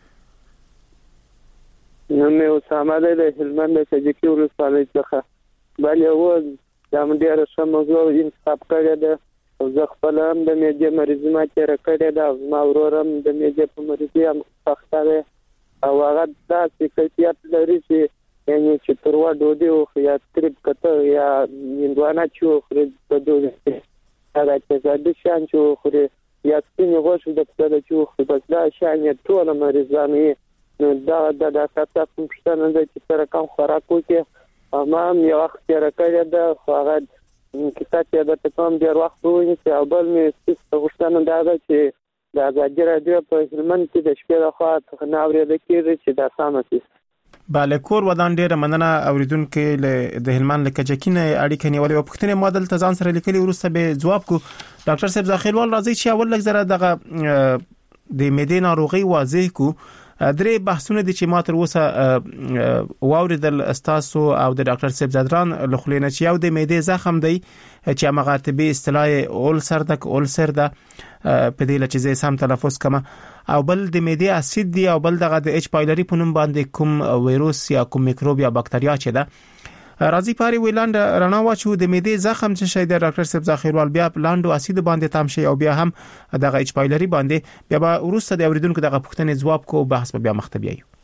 نو مې اسامه د هلمند د سجکی ولسوالۍ څخه بلې و دا مې ډیره ښه موضوع انتخاب کړې ده او زه خپل هم د معدې مریضي ما تېره کړې ده او زما ورور هم د معدې په مریضي هم سخته دی او هغه داسې کیفیت لري چې یعنی چې تروه ډوډۍ وخوري یا تریب کته یا هندوانه چې وخوري په ډوډۍ هغه تیزابي شیان چې وخوري یا سپینې غوښې د پسه چې وخوري بس دا شیان یې ټوله مریضان وي. نو دا د ډاکټر صاحب پوښتنه ده چې سره کم خوراک وکړي. ما هم یو وخت تېره کړې ده خو هغه کتاب یې درته کوم ډېر وخت ونیسي. او بل مې سپیڅ غوښتنه دا ده چې د ازادي راډیو په هلمند کې د شپې لخوا څخه نه اورېدل کېږي چې دا سمه شي. بله کور ودان ډېره مننه اوریدونکو له د هلمند له کجکینه اړیکه نیولې او پوښتنې ما دلته ځان سره لیکلي وروسته به جواب کو. ډاکټر صاحب ځاخیلوال راځي چې اول لږ زره دغه د معدې ناروغي واضح کو. درې بحثونه دي چې ما تر اوسه واوریدل استاسو او د ډاکټر صاحب زادران له خلینو چې یو د معدې زخم دی چې هغه طبي اصطلاح اولسر دک اولسر ده په دې لچې زه سم تلفظ کما او بل د معدې اسید دی او بل دغه د اچ پایلری په نوم باندې کوم وایروس یا کوم میکروب یا باکتریا چې ده راځي پاري ویلاند رڼا واچو د معدې زخم چې شي د ډاکټر صاحب ځاخیروال بیا لاندو اسید باندې تام شي او بیا هم دغه اچ پایلری باندې بیا به ورسته د اوریدونکو دغه پوښتنې جواب کو بحث به بیا مختبي ایو.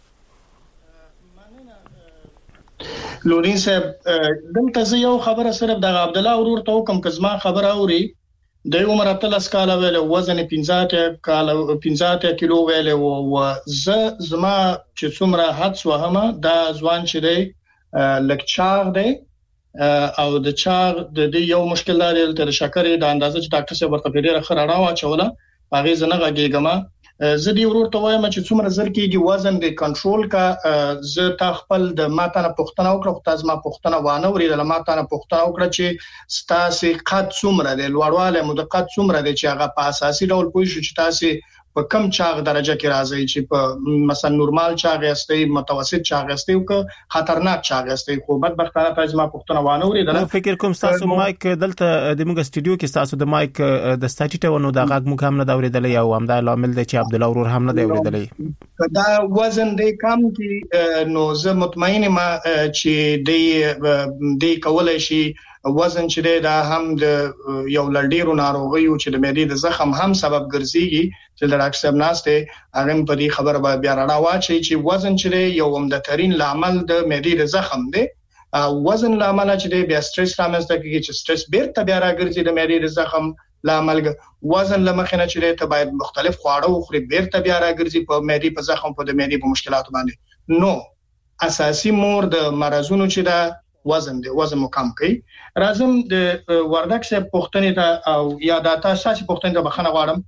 لورین صاحب دلته زه یو خبره صرف د عبد الله ورور ته کوم کزما خبره اوري د عمر اتلس کال ویل وزن پنځه کال پنځه کیلو ویل او ز زما چې څومره حد وهمه دا ځوان چې دی لکچار دی او د چار د یو مشکل لري تر شکرې د اندازې چې ډاکټر صاحب ورته ډیره خراره واچوله هغه زنه غږیګما زه دی ورور ته وایم چې څومره زر کېږي وزن د کنټرول کا زه تا خپل د ماتانه پښتنه وکړه تاسو ما پښتنه وانه ورېدل ماتانه پښتنه وکړه چې ستاسو قد څومره دی لوړواله مو د قد څومره دی چې هغه په اساسي ډول پوه شو چې تاسو په کم چاغ درجه کې راځي چې په مثلا نورمال چاغ یاستئ متوسط چاغ یاستئ او که خطرناک چاغ یاستئ خو بدبختانه تاسو ما پښتنه وانه ورېدل. فکر کوم تاسو مایک دلته د موږ سټډیو کې تاسو د مایک د سټاټیټ ونو د غږ موږ هم نه دا ورېدل یو هم دا لامل دی چې عبد الله ورور هم نه دی ورېدل. دا وزن دی کم کې نو زه مطمئن ما چې دی دی کولای شي وزن چې دا هم د یو لړډیرو ناروغیو چې د معدې د زخم هم سبب ګرځي چې د ډاکټر صاحب ناشته هغه په دې خبره به بیا راډا واچي چې وزن چې یو عمده ترين لامل د معدې د زخم دی وزن لامل چې بیا سټرس رامنځته کوي چې سټرس بیرته بیا راګرځي د معدې د زخم لامل وزن لمخنه چې ته باید مختلف خواړه وخوري بیرته بیا راګرځي په معدې په زخم په د معدې په مشکلات باندې. نو اساسي مور د مرزونو چې دا وزن دی وزن مو کم کړئ. راځم د وردک صاحب پوښتنې ته او یا د تاسو پوښتنې ته بخښنه غواړم.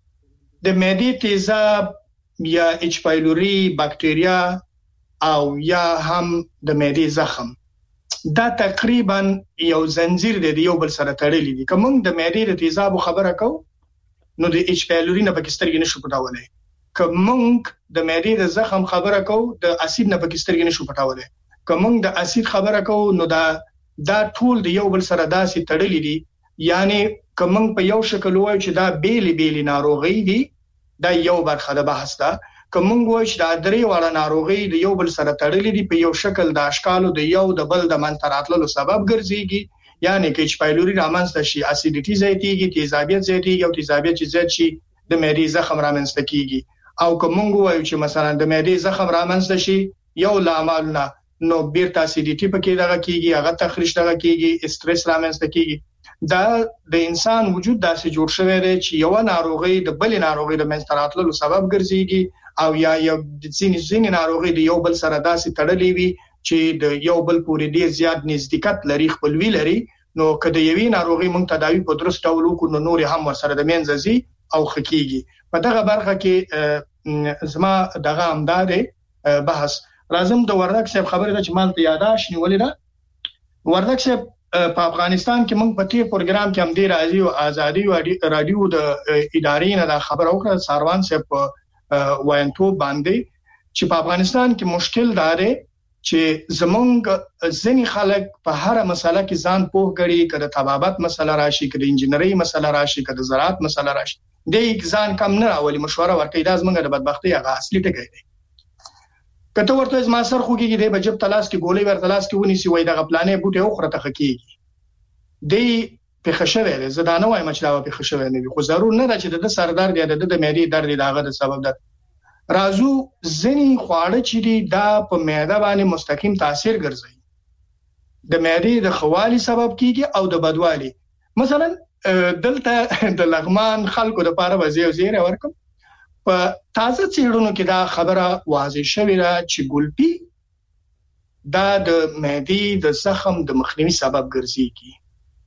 د معدې تیزاب یا اچ پایلوري باکټریا او یا هم د معدې زخم دا تقریبا یو زنجیر دی یو بل سره تړلی دي. کوم د معدې د تیزاب خبره کو نو د اچ پایلوري نه پکسترګ نشو پټولای. کوم د معدې د زخم خبره کو د اسید نه پکسترګ نشو پټولای. کوم د اسید خبره کو نو دا دا ټول د یو بل سره داسې تړلې دي یعنی کوم په یو شکل وای چې دا بیل بیل ناروغي دي دا یو برخه د بحث ده. کوم وای چې دا درې وړه ناروغي د یو بل سره تړلې دي په یو شکل د اشکالو د یو د بل د منتراتلو سبب ګرځيږي یعنی کې اچ پایلوري رامنځته شي اسیډیټي زیاتیږي تیزابیت زیاتیږي او تیزابیت چې زیات شي د معدې زخم رامنځته کیږي. او کوم وای چې مثلا د معدې زخم رامنځته شي یو لامل نه نو بیرته اسیډیټي پکې دغه کیږي هغه تخریش دغه کیږي استرس رامنځته کیږي. دا د انسان وجود داسې جوړ شوی دی چې یو ناروغي د بل ناروغي د منځتراتلو سبب ګرځيږي او یا یو د ځینې ځینې ناروغي د یو بل سره داسې تړلې وي چې د یو بل پورې ډیر زیات نزدېکت لري خپلوي لري نو کله یوې ناروغي مونږ تداوی په درست ډول وکړو نو نور هم ورسره د منځزي او خکېږي په دغه برخه کې زما دغه امداد بحث لازم د وردک صاحب خبره ده چې مال ته یاداش نیولې ده وردک صاحب په افغانستان کې مونږ په تی پروګرام کې هم ډیر ازي او ازادي او رادیو د ادارې نه خبر اوکړه ساروان صاحب وایانتو باندې چې په افغانستان کې مشکل ده چې زمونږ ځینې خلک په هر مسله کې ځان پوه کړي کړه طبابت مسله راشي کړه انجنیری مسله راشي کړه زراعت مسله راشي د ځان کم نه راولي مشوره ورکړي دا زمونږ د بدبختی هغه اصلي ټکی دی کته ورته ما سر خوږي دی بجب تلاش کې ګولې ور تلاش کې ونی سی وای دغه پلانې بوټي او خرته خکېږي دی په خشوي زدانه وای مچلاوه په خشوي نه وي خو ضرور نه ده چې د سردار دی د معدې درد داغه د سبب ده رازو ځنی خواړه چې دی دا په معده باندې مستقیم تاثیر ګرځي د معدې د خوالي سبب کیږي او د بدوالي مثلا دلته د لغمان خلکو د پاره وزیر وزیر ورکم په تازه چیرونو کې دا خبره واضح شوې ده چې ګلپی دا د معدې د زخم د مخنیوي سبب ګرځي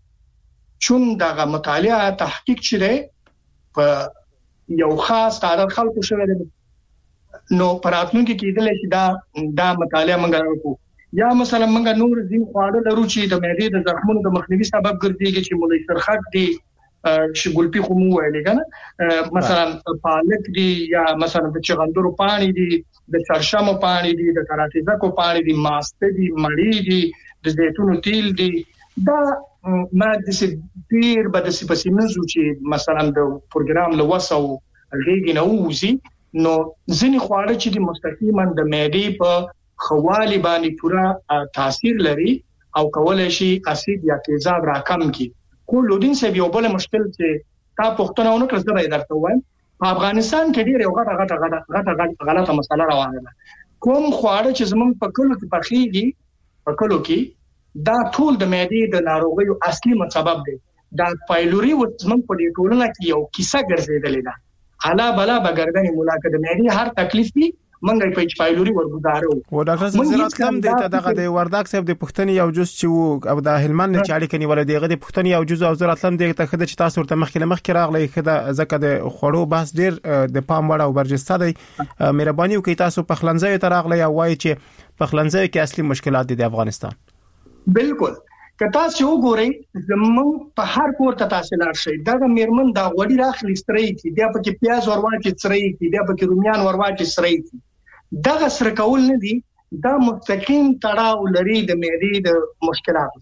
چون دا مطالعه تحقیق چره په یو خاص تعداد خلکو شوی دی نو پراتونکو کې کېدل چې دا دا مطالعه مونږ وکړو یا مثلا مونږ نور ځین خواړه لرو چې د معدې د زخمونو د مخنیوي سبب ګرځي چې مولای سرخط دي چې ګلپی خو مو ویل کنه مثلا پالک دي یا مثلا د چغندرو پانی دي د چرشمو پانی دي د کراتیزکو پانی دي ماسته دي مړی دي د زیتونو تیل دي دا ما د سې ډیر به د سې پسینځو چې مثلا د پروګرام لوسو غیږ نه وځي نو ځینې خواړه چې د مستقیما د معدې په خوالي باندې پورا تاثیر لري او کولای شي اسید یا تیزاب راکم کی خو لودین سه یو بل مشکل چې تا پښتنه ونه کړل زه درته وایم په افغانستان کې ډیر یو غټه غټه غټه غټه غلطه مسله روانه ده کوم خواړه چې زمونږ په کلو کې پخېږي په کلو کې دا ټول د معدې د ناروغیو اصلي سبب دی دا پایلوري و زمونږ په دې ټولنه کې یو کیسه ګرځېدلې ده الا بلا بغردنی ملاقات مېری هر تکلیف دی منګي په چپایلوري ورګدارو و ډاکټر صاحب زراعت کم دی ته دغه د وردک صاحب د پښتني یو جز چې او د هلمند نه چاړي کني ول دیغه د پښتني یو جز او زراعت لم دی ته خد چې تاسو ورته مخکې مخکې راغلی خد زکه د خړو بس ډیر د پام وړ او برجسته دی مهرباني وکړئ تاسو په خلنځي ته راغلی او وایي چې په خلنځي کې اصلي مشکلات دي د افغانستان بالکل کته چې وګورئ زمون په هر کور ته تاسو لار شي دا د میرمن دا وړي راخلی ستري کی بیا پکې پیاز ورواچي ستري کی بیا پکې رومیان ورواچي ستري کی دا سره کول نه دي دا مستقیم تړاو لري د معدې د مشکلاتو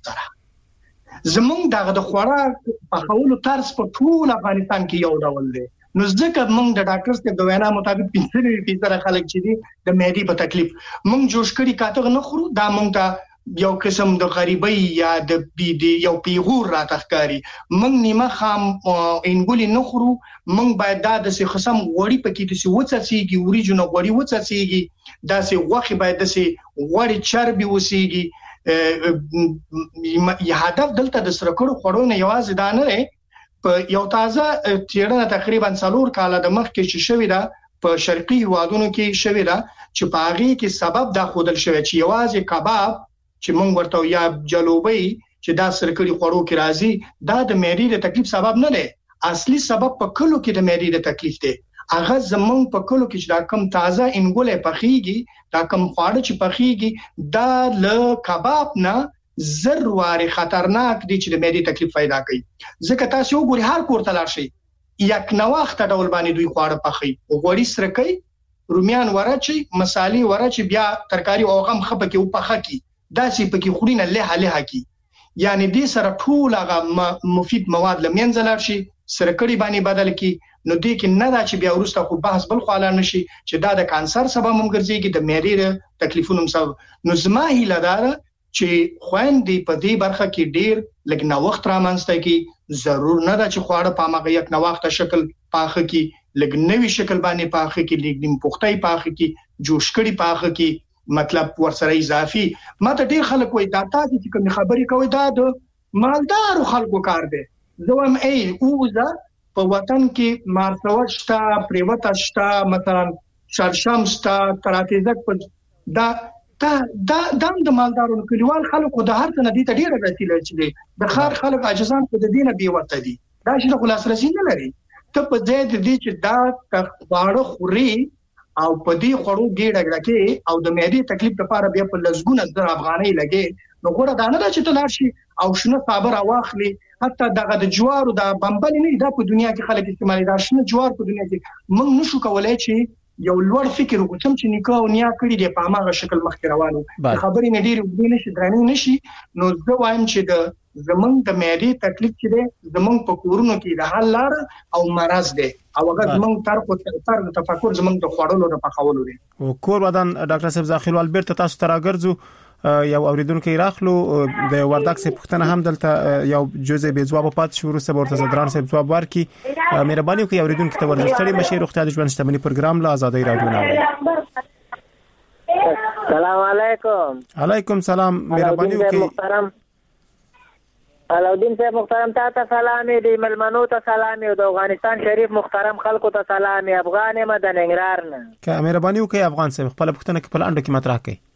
سره زمون دا د خوراک په خولو طرز په ټول افغانستان کې یو ډول دی نو ځکه موږ د ډاکټرز ته د وینا مطابق پنځه فیصد خلک چې دي د معدې په تکلیف موږ جوړ کړی کاته نه خورو دا موږ ته یو قسم د غریبۍ یا د بي دي یو پیغور راتخکاری موږ نیمه خام انګولي نه خورو موږ باید دا د څه قسم غوړي پکې د څه وڅڅيږي اوریجنو غوړي وڅڅيږي دا څه غوخي باید د څه غوړي چربي وسيږي یا هدف دلته د سره کړو خورونه یوازې دا نه په یو تازه تیرنه تقریبا څلور کال د مخ کې چې شوې ده په شرقي هوادونو کې شوې ده چې په هغه کې سبب دا خودل شوی چې یوازې کباب چې مونږ ورته یا جلوبي چې دا سرکړي خورو کې راځي دا د معدې د تکلیف سبب نه دی اصلي سبب په کلو کې د معدې د تکلیف دی هغه زمون په کلو کې چې دا کم تازه انګوله پخېږي دا کم خواړه چې پخېږي دا له کباب نه زر واره خطرناک دي چې د معدې تکلیف پیدا کوي ځکه تاسو وګورئ هر کور ته لاړ شئ یک نواخت ډول باندې دوی خواړه پخې غوړي سرکې رومیان ورچي مصالې ورچي بیا ترکاری او غم خپه کې او پخه کی دا سي پکې خورینه له له کی یعنی دې سره ټول هغه مفید مواد لمنځل شي سرکړی باندې بدل کی نو دې کې نه دا چې بیا ورسته خو بحث بل خاله نشي چې دا د کانسر سبب هم ګرځيږي د معدې تکلیفونو سبب نو زما هیله ده چې خويندې په دې برخه کې ډیر لګ نه وخت را منځته کی ضرور نه دا چې خواړه په ماغه یک نه وخت شکل پاخه کی لګ نوې شکل باندې پاخه کی لګ نیم پختای پاخه کی جوش کړي پاخه کی مطلب ورسره اضافي ماته ډیر خلک وای دا تاسو چې کوم خبري کوي دا د مالدار خلکو کار دی. زه هم ای اوزه په وطن کې مارسوت شته، پریوت شته، مثلا شرشم شته، تراتیزک په دا دا دا د مالدارو کلیوال خلکو د هر څه نه دي ته ډیره رسیدل چې د خار خلک عاجزان په دینه بي وته دي. دا چې خلاص رسین نه لري. ته په دې د دې چې دا باړه خوري او په دې خورو ګډه ګډه کې او د معدې تکلیف لپاره بیا په لزګونه زر افغانۍ لګي، نو ګوره دا نه ده چې تلار شي او شنه صابر واخلي. حتی دغه د جوارو د بمبل نه دا په دنیا کې خلک استعمالي، دا شنه جوار په دنیا کې موږ نشو کولای چې یو لوړ فکر وکړم چې نیکه او نیا کړی دی په هغه شکل مخ روانو. خبرې نه ډېری وګړي نشي درنې نشي. نو زه وایم چې د زمونږ د معدې تکلیف چې دی زمونږ په کورونو کې د حل لار او مرز دی او هغه زمونږ تر کو تر د تفکر زمونږ د خوړلو د پخولو دی. او کور ودان ډاکټر صاحب ځاخیلوال بیرته تاسو ته راګرځو. یو اوریدونکو راخلو د وردک څخه پوښتنه هم دلته یو جزء به جواب پات شروع سره ورته زدران صاحب جواب ورکي. مهرباني وکړئ اوریدونکو ته ورزستړي مشه روغتیا د ژوند شتمنۍ پروګرام له آزادۍ رادیو نه. السلام علیکم. علیکم سلام. مهرباني وکړئ. علاودین صاحب محترم ته سلام دی، ملمنو ته سلام او د افغانستان شریف محترم خلکو ته سلام. افغان مدن انګرار نه. که مهرباني وکړئ افغان صاحب خپل پوښتنه خپل انډو کې مطرح کړئ.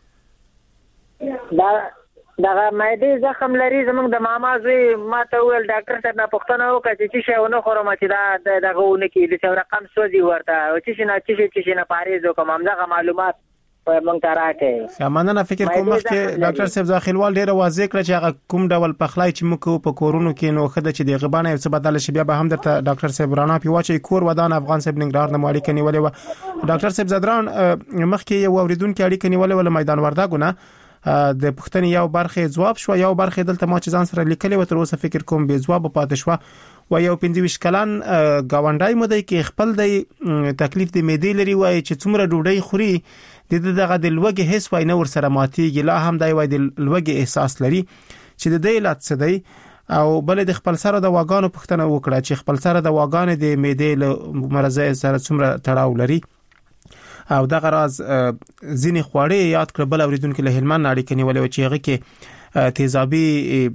دا دغه معدې زخم لري. زمونږ د ماما زوی ماته ویل ډاکټر صاحب نه پوښتنه وکړه چې څه ونه خورم چې دا دغه ونه کې د رقم سوځي ورته او چې نه چې چې نه پاریز وکم. همدغه معلومات مونږ ته راکړي. سمانه فکر کوم چې ډاکټر صاحب ځاخیلوال ډیره واضح کړ چې هغه کوم ډول پخلای چې موږ په کورونو کې نو خدای چې د غبانه څه بدل شي بیا به هم درته ډاکټر صاحب رانا پیواچي کور ودان افغان صاحب ننګرهار نه مالک نیولې و. ډاکټر صاحب زدران مخکې یو اوریدونکو اړیکه نیولې ول میدان وردګونه د پښتني یو برخه جواب شو، یو برخه دلته ما چې ځان سره لیکلې و تر اوسه فکر کوم به جواب پاتې شو. و یو پنځه کلن گاونډای مده کې خپل د تکلیف د معدې لري وای چې څومره ډوډۍ خوري د دغه د لوګي هیڅ وای نه ور سره ماتيږي. لا هم دی وای د لوګي احساس لري چې د دې علت څه دی او بل د خپل سره د واګانو پښتنه وکړه چې خپل سره د واګانو د معدې له مرزه سره څومره تړاو لري او دغه راز ځینې خواړې یاد کړ. بل اوریدونکو له هلمند اړیکه نیولې و چې هغه کې تیزابي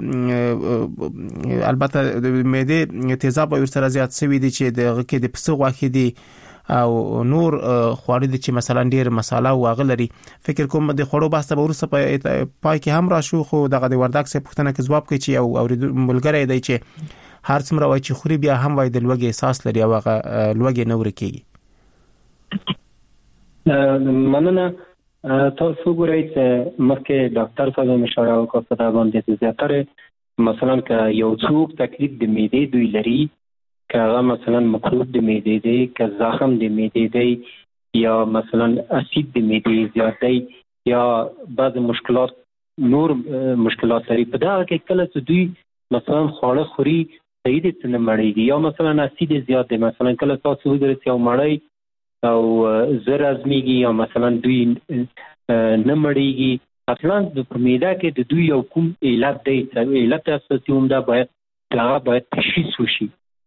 البته د معدې تیزاب ورسره زیات شوی دي چې دغه کې د پسه غوښې دي او نور خواړې دي چې مثلا ډیر مساله او غلري. فکر کوم د خوړو باسته ورسره پای کې هم را شو خو دغه د وردک څخه پوښتنه کې جواب کوي چې او اوریدونکو ملګری دی چې هر څومره وای چې خوري بیا هم وای د لوګي احساس لري او هغه لوګي نور کېږي. مننه. تاسو ګورئ چې مخکې ډاکټر صاحب مشوره وکړه په دا باندې زیاتره مثلا که یو څوک تکلیف د معدې دوی لري، که هغه مثلا مکروب د معدې دی، که زخم د معدې دی یا مثلا اسید د معدې زیات دی یا بعض مشکلات نور مشکلات لري، په دا کې کله چې دوی مثلا خواړه خوري صحیح دي څه نه مړېږي یا مثلا اسید زیات دی، مثلا کله تاسو وګورئ یو مړی او زر ازمیږي یا مثلا دوی نه مړېږي، اصلا په معده کې د دوی یو کوم علت دی، علت اساسي هم دا باید هغه باید تشخیص وشي.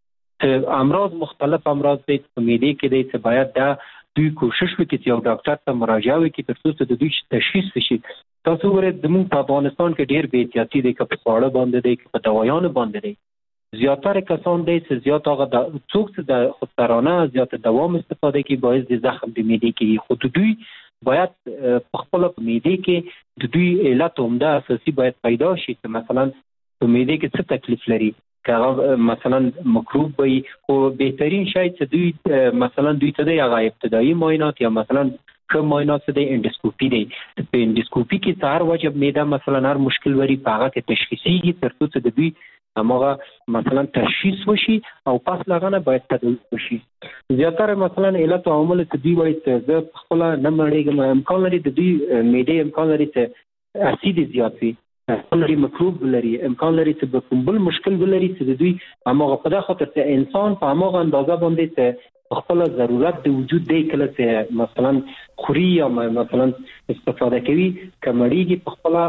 امراض مختلف امراض دي په معده کې دي چې باید دا دوی کوشش وکړي چې یو ډاکټر ته مراجعه وکړي تر څو د دوی تشخیص وشي. تاسو ګورئ زموږ په افغانستان کې ډېر بې احتیاطي دی، که په خواړه باندې دی که په دوايانو باندې دی. زیاتره کسان دی چې زیات هغه د څوک چې د خودسرانه زیات دوام استفاده کوي باعث د زخم د معدې کې خو دوی باید په خپل معده کې د دوی علت عمده اساسي باید پیدا شي چې مثلا په معده کې څه تکلیف لري، که مثلا مکروب وي او بهترین شی چې دوی مثلا دوی ته د هغه ابتدایي معاینات یا مثلا کوم معاینات د اندوسکوپي دی. په اندوسکوپي کې هر وجب معده مثلا هر مشکل وری په هغه کې تشخیصي تر څو چې د دوی هماغه مثلا تشخیص وشي او پس لغنه باید تداوی وشي. زیاتره مثلا علت او عوامل چې دوی وایي چې زه خپل نه مړېږم، امکان لري د دوی معده امکان لري چې اسید زیات وي، امکان لري مکروب لري، امکان لري چې کوم بل مشکل ولري چې دوی هماغه په دغه خاطر چې انسان په هماغه اندازه باندې چې خپل ضرورت د وجود دی کله چې مثلا خوري یا مثلا استفاده کوي کمړيږي په خپل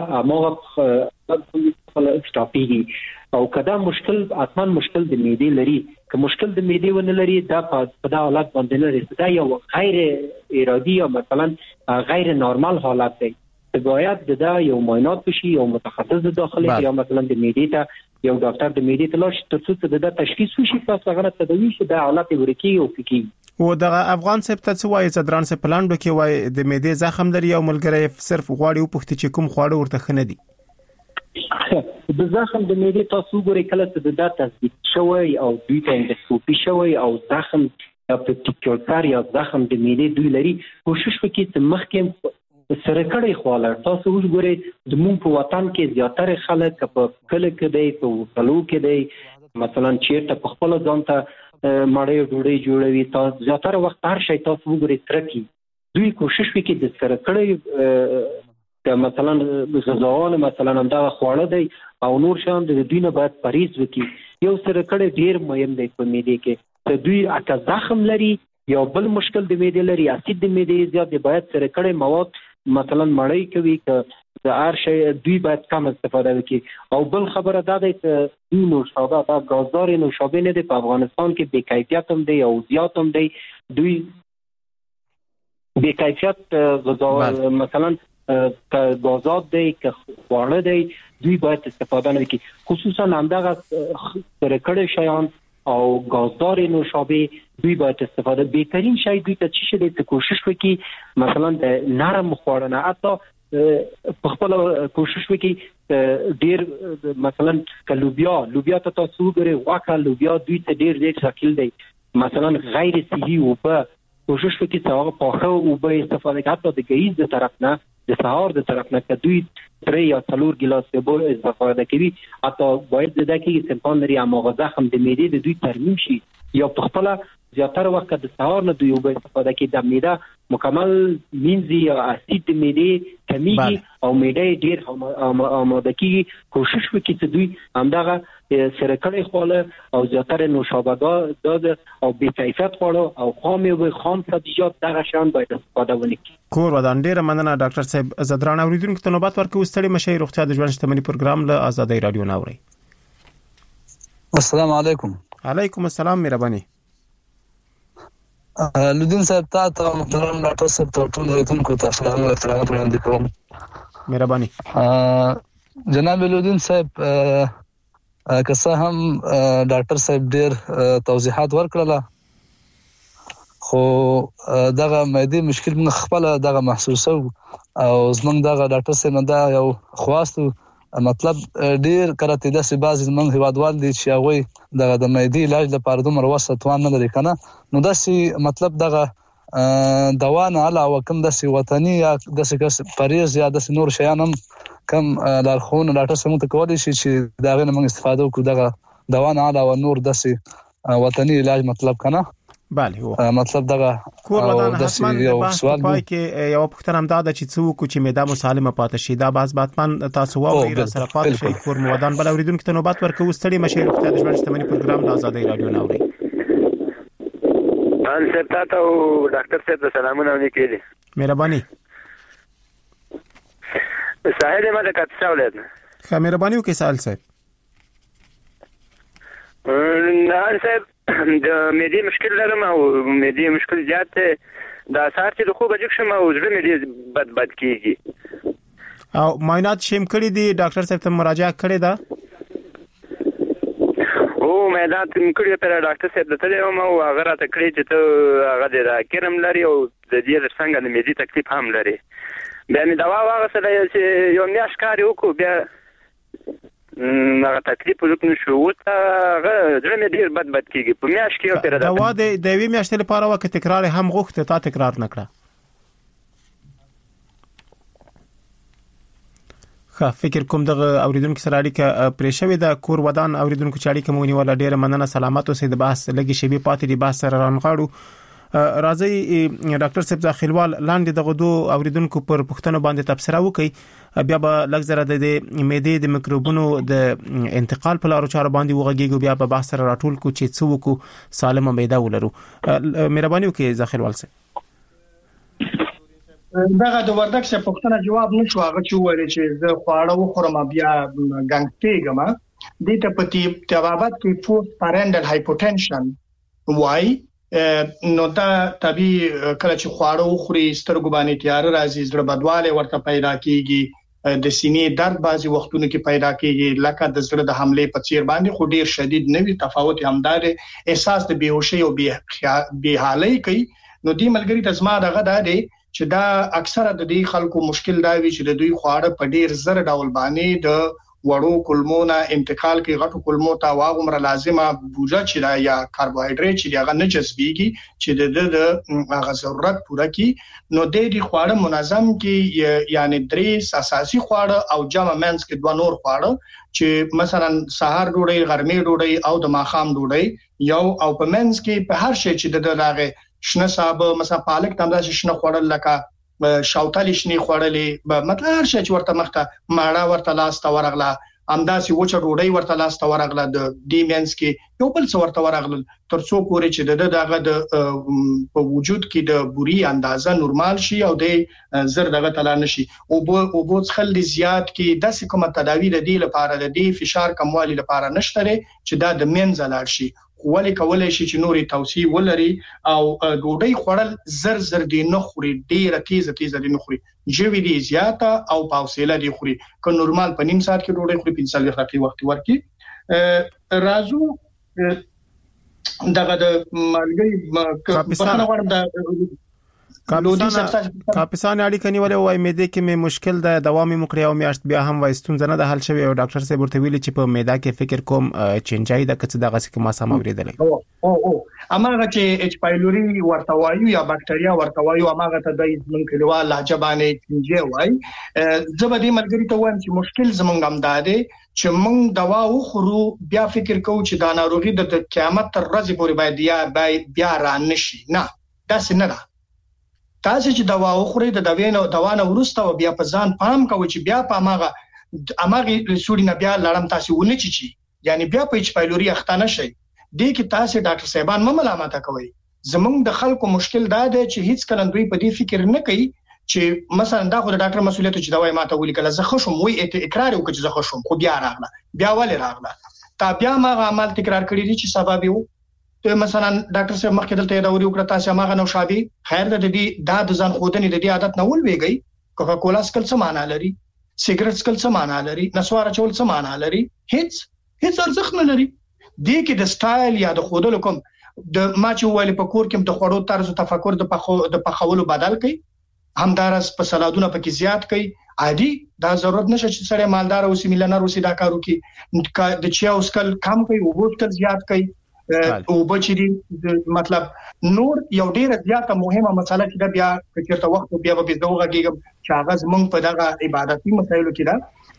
هماغه خپل استاپیږي او کدا مشکل اصلا مشکل د معدې لري، که مشکل د معدې ونه لري دا په دا حالت باندې لري دا یو غیر ارادي یا مثلا غیر نورمال حالت دی. باید د دا یو معاینات بشي یو متخصص داخلي یا مثلا د معدې ته یو ډاکټر د معدې ته لاړ شي ترڅو د دا تشخیص وشي تاسو هغه تداوی شي د حالت ورکی او فکی او د افغان سپ ته څه وایي زدران سپ پلاندو کې وایي د معدې زخم لري او ملګری صرف غواړي او پخته چې کوم خواړه ورته خنه دي د زخم د معدې تاسو ګورئ کله چې د داتا تثبیت شوی او دوی ته اندوسکوپي شوی او زخم یا پټیکولر یا زخم د معدې دوی لري کوشش وکړئ چې مخکې سره کړی خواله تاسو وګورئ د مونږ په وطن کې زیاتره خلک په کله کې دی په وکلو کې دی مثلا چیرته په خپل ځان ته مړې ډوډۍ جوړوي تاسو زیاتره وخت هر شي تاسو وګورئ ترکی دوی کوشش وکړي د سره کړی که مثلا غذاونه مثلا دا خواړه دی او نور شان د دوی نه باید پرهیز وکړي یو سره کړی ډیر مهم دی په معدې کې ته دوی اکه زخم لري یا بل مشکل د معدې لري اسید د معدې زیات دی باید سره کړی مواد مثلا مړی کوي که د هر شي دوی باید کم استفاده وکړي او بل خبره دا ده چې دوی نوشابه دا گازدار نوشابه نه دی په افغانستان کې بې کیفیت هم دی او زیات هم دی دوی بې کیفیت غذا مثلا که گازات دی که خواړه دی دوی باید استفاده نه وکړي خصوصا همدغه سره کړي شیان او گازدار نوشابه دوی باید استفاده بهترین شی دوی ته چی شي د کوشش وکړي مثلا د نرم خواړه نه حتی په خپل کوشش وکړي ډیر مثلا کلوبیا لوبیا ته تاسو وګورئ واکه لوبیا دوی ته ډیر ډیر شکل دی مثلا غیر صحي او په کوشش وکړي چې هغه په او به استفاده کوي حتی د ګیز د طرف نه د سهار د طرف نه دوی ترې یا څلور ګلاس به استفاده کوي حتی باید د دقیق سمپان لري اما زخم د معدې د دوی ترمیم شي یا په خپل زیاتره وخت د سهار نه دوی به استفاده کوي د معده مکمل مینځي یا اسید د معدې کمیږي او معده ډیر آماده کیږي کوشش وکړي چې دوی همدغه سره کړی خواله او زیاتره نوشابه‌ها داد او بې کیفیت خواړه او خام او خام سبزیجات دغه شان باید استفاده ونکړي کور ودان ډیر مننه ډاکټر صاحب زدران اوریدونکو ته نوبت ورکوي ستړي مشه روغتیا د ژوند شتمنۍ پروګرام له آزادۍ رادیو ناوړي السلام علیکم علیکم السلام مهرباني لودین صاحب تاسو محترم ډاکټر صاحب ته ټول اوریدونکو ته سلام احترام وړاندې کوم مهرباني جناب لودین صاحب که څه هم ډاکټر صاحب ډیر توضیحات ورکړل خو دغه مېدی مشکل من خپل دغه محسوسه او زمونږ دغه ډاکټر صاحب دا یو خواستو مطلب ډیر کرته د سی باز زمونږ هوادوال دي چې هغه دغه د مېدی علاج لپاره دومره وسه توان نه لري کنه نو د سی مطلب دغه دوا نه علاوه کوم د سی وطني یا د سی کس پریز یا د سی نور شیان هم کم لارښوونه ډاکټر صاحب ته کولای شي چې دا غوښنه موږ استفاده وکړو دغه دوا نه علاوه نور د سی وطني علاج مطلب کنه بله هو مطلب دغه کور ودان حتما د بحث په پای کې یو پوښتنه هم دا ده چې څوک چې معده مسالمه پاتې شي دا باز باتمن تاسو واوري را سره پاتې شي کور ودان بل اوریدونکو ته نوبت ورکوي ستړي مشه روغتیا د ژوند شتمنۍ پروګرام د آزادۍ رادیو ناوړي ان سپتا ته ډاکټر صاحب سلامونه وکړي مهرباني ساحل ما د کاتسا ولادت ښه مهرباني وکړئ سال صاحب نه صاحب د معدې مشکل لرم او معدې مشکل زیات دی دا سهار چې د خوب اجک شم او زړه مې ډېر بد بد کېږي او معاینات شیم کړي دي ډاکټر صاحب ته مراجعه کړې ده او معاینات مې کړي پر ډاکټر صاحب ته تللی وم او هغه راته کړي چې ته هغه د کرم لري او د دې څنګه د معدې تکلیف هم لري بیا مې دوا واغسله چې یو میاشت کار وکړو بیا هغه تکلیف وکړو شو وته هغه زړه مې ډېر بد بد کېږي په میاشت کې یو پیر ده دوا د د یوې میاشتې لپاره وکړه تکرار هم غوښته تا تکرار نه کړه ښه فکر کوم دغه اوریدونکو سره اړیکه پرې شوې ده کور ودان اوریدونکو چې اړیکه مونږ نیوله ډېره مننه سلامت اوسئ د بحث لږې شیبې پاتې دي بحث سره رانغاړو راځي ډاکټر صاحب ځاخیلوال لاندې دغه دوه اوریدونکو پر پښتنو باندې تبصره وکړي بیا به لږ زره د معدې د میکروبونو د انتقال په لارو چارو باندې وغږیږو بیا به بحث سره راټول کو چې څه وکړو سالمه معده ولرو مهرباني وکړئ ځاخیلوال صاحب دغه د وردک څخه پښتنه جواب نشو هغه چې وایي چې زه خواړه وخورم بیا ګنګتېږم د ته پتی تبابت کې فوډ پارندل هایپوټنشن وای نو دا طبي کله چې خواړه وخوري سترګو باندې تیار راځي زړه بدواله ورته پیدا کیږي د سینې درد بعضي وختونو کې پیدا کیږي لکه د زړه د حمله په څیر باندې خو ډیر شدید نه وي تفاوت همدار احساس د بیهوشي او بے حالي کوي نو دی ملګری د زما دغه د چې دا اکثره د دې خلکو مشکل دا وي چې د دوی خواړه په ډیر زر ډول باندې د وړو کولمونه انتقال کې غټو کولمو ته واغومره لازمه بوجا چې دا یا کاربوهایډریټ چې هغه نه جذبيږي چې د د هغه ضرورت پوره کی نو د دې خواړه منظم کې یعنی درې اساسي خواړه او جمع منس کې دوه نور خواړه چې مثلا سحر ډوډۍ غرمې ډوډۍ او د ماخام ډوډۍ یو او په منس کې په هر شي چې د دغه شنه صاحب مثلا پالک تم دا شنه خوړل لکه شاوتل شنی خوړلې مطلب هر شي چې ورته مخته ماړه ورته لاس تا ورغله امداسي وچه ډوډۍ ورته لاس تا ورغله د ډیمنس کې یو بل څه ورته ورغله ترڅو پورې چې د دغه د په وجود کې د بوري اندازه نورمال شي او د زر دغه تلا نشي او او بو څخل دي زیات کې د کومه تداوی د دی لپاره د دی فشار کموالي لپاره نشته چې دا د منځ لاړ شي ولی کولای شي چې نوري توصیه ولري او ډوډۍ خوړل زر زر دي نه خوري ډیره تیزه تیزه دي نه خوري جوی دي زیاته او پاوسیله دي خوري که نورمال په نیم ساعت کې ډوډۍ خوري پنځه دقیقې وخت ورکي رازو دغه د مالګي په غوړم د کاپیسان اړیکه نیولې وای مېده کې مې مشکل د دوامي مقریا او میاشت بیا هم وای ستونزه نه د حل شوی او ډاکټر صاحب ورته ویلي چې په مېده کې فکر کوم چینجای د کڅ دغه څه ما سم اوریدلې او او اماغه چې اچ پایلوري ورته وایو یا بکټریا ورته وایو اماغه ته د من کلیوال لهجبانه چینجای وای زبدي ملګری ته وایم چې مشکل زمونږ هم داده چې موږ دوا وخورو بیا فکر کوو چې دا ناروغي د قیامت تر ورځې پورې باید یا بیا را نشي نه دا څنګه ده تاسو چې دوا وخورئ د دوینو دوا نه ورسته بیا په ځان پام کوئ چې بیا په ماغه اماغه سوري نه بیا لړم تاسو ونه چی چی یعنی بیا په اچ پایلوري اختانه شي د کی تاسو ډاکټر صاحبان ملامت کوي زمونږ د خلکو مشکل دا دی چې هیڅ کله دوی په دې فکر نه کوي چې مثلا دا خو د ډاکټر مسؤلیت چې دوا ماته ولیکل زه خښم وای اقرار وکړي چې زه خښم خو بیا راغله بیا ولې راغله تا بیا ماغه عمل تکرار کړی دي چې سبب یو مثلا ډاکټر صاحب مخکې دلته دا وری وکړه تاسو ماغه نو شابي خیر د دې د د ځان خودنی د دې عادت نه ولويږي کوکا کولا سکل څه معنا لري سیګریټ سکل څه معنا لري نسوار چول څه معنا لري هیڅ هیڅ ارزښت نه لري دې کې د سټایل یا د خودلو کوم د ما چې ویل په کور کې د خوړو طرز تفکر د پخو د پخولو بدل کړي همدارس په سلادونه پکې زیات کړي عادي دا ضرورت نشي چې سره مالدار او سیمیلنر اوسې دا کارو کې د چیا اوسکل کم کوي او وټل زیات کوي او بچی مطلب نور یو ډیره زیاته مهمه مسله چې دا بیا کچرته وخت بیا به دوغه کېږم چې هغه زمونږ په دغه عبادتي مسایلو کې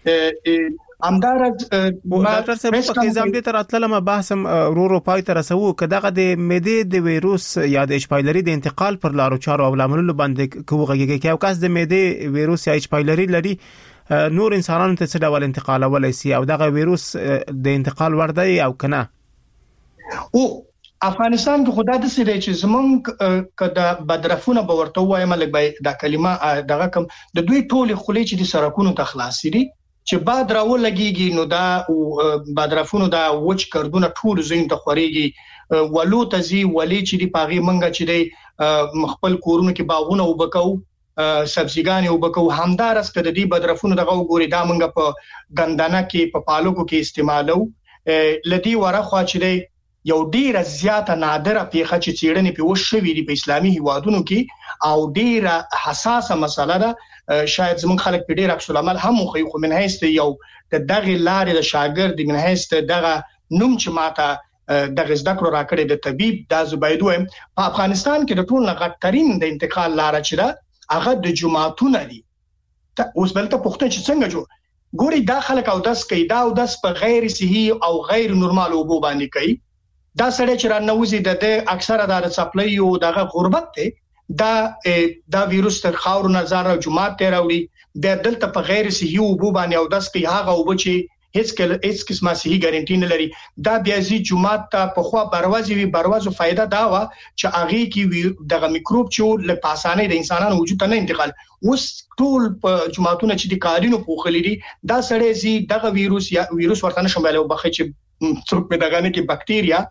دا امدار ډاکټر صاحب په نظام دې تر اتلمه بحثم رورو پای تر سوو کداغه د معده د وایروس یا د اچ پایلری د انتقال پر لارو چارو او لاملونو باندې کوغه کې او کاس د معده وایروس یا اچ پایلری لري نور انسانانو ته څه ډول انتقال ولای سي او دغه وایروس د انتقال وردی او کنه او افغانستان کې خدای د سره چې زمونږ کدا بدرفونه به ورته وایم لکه دا کلمه دغه کوم د دوی ټول خولې چې د سرکونو تخلاصي دي چې بعد راو لګيږي نو دا او بدرفونه دا وچ کردونه ټول زین ته خوريږي ولو تزي ولي چې دی پاغي منګه چې دی مخبل کورونو کې باغونه وبکاو سبزیګان وبکاو همدارس کده دی بدرفونه دغه وګوري دا منګه په غندانه کې په پالوکو کې استعمالو لدی ورخوا چې دی یو ډیره زیاته نادره پیښه چې چیرنې په وشوي دي په اسلامي هیوادونو کې او ډیره حساسه مسله ده شاید زموږ خلک په ډیر عکس العمل هم خو خو من هيست یو د دغه لارې د شاګرد من هيست دغه نوم چې ماته دغه زده کړو راکړي د طبيب د زبیدو په افغانستان کې د ټول غټرین د انتقال لار چې ده هغه د جماعتونو دي اوس بلته پښتون چې څنګه جو ګوري دا خلک او داس کوي دا او داس په غیر صحي او غیر نورمال وبو باندې کوي دا سړی چې رانوزي د اکثره د سپلای او دغه غربت ته دا دا وایروس تر خاور نظر او جماعت ته راوړي د دلته په غیر صحي او بو باندې او داس کې هغه او بچي هیڅ کله هیڅ قسمه صحي ګارانټي نه لري دا بیا زی جماعت ته په خوا بروازي وي بروازو فائدہ دا وا چې اغه کې دغه میکروب چې له پاسانه د انسانانو وجود ته نه انتقال اوس ټول په جماعتونو چې د کارینو پوخلي دي دا سړی زی دغه وایروس یا وایروس ورته نشم ویلو بخې چې څوک په دغه نه کې بکټریا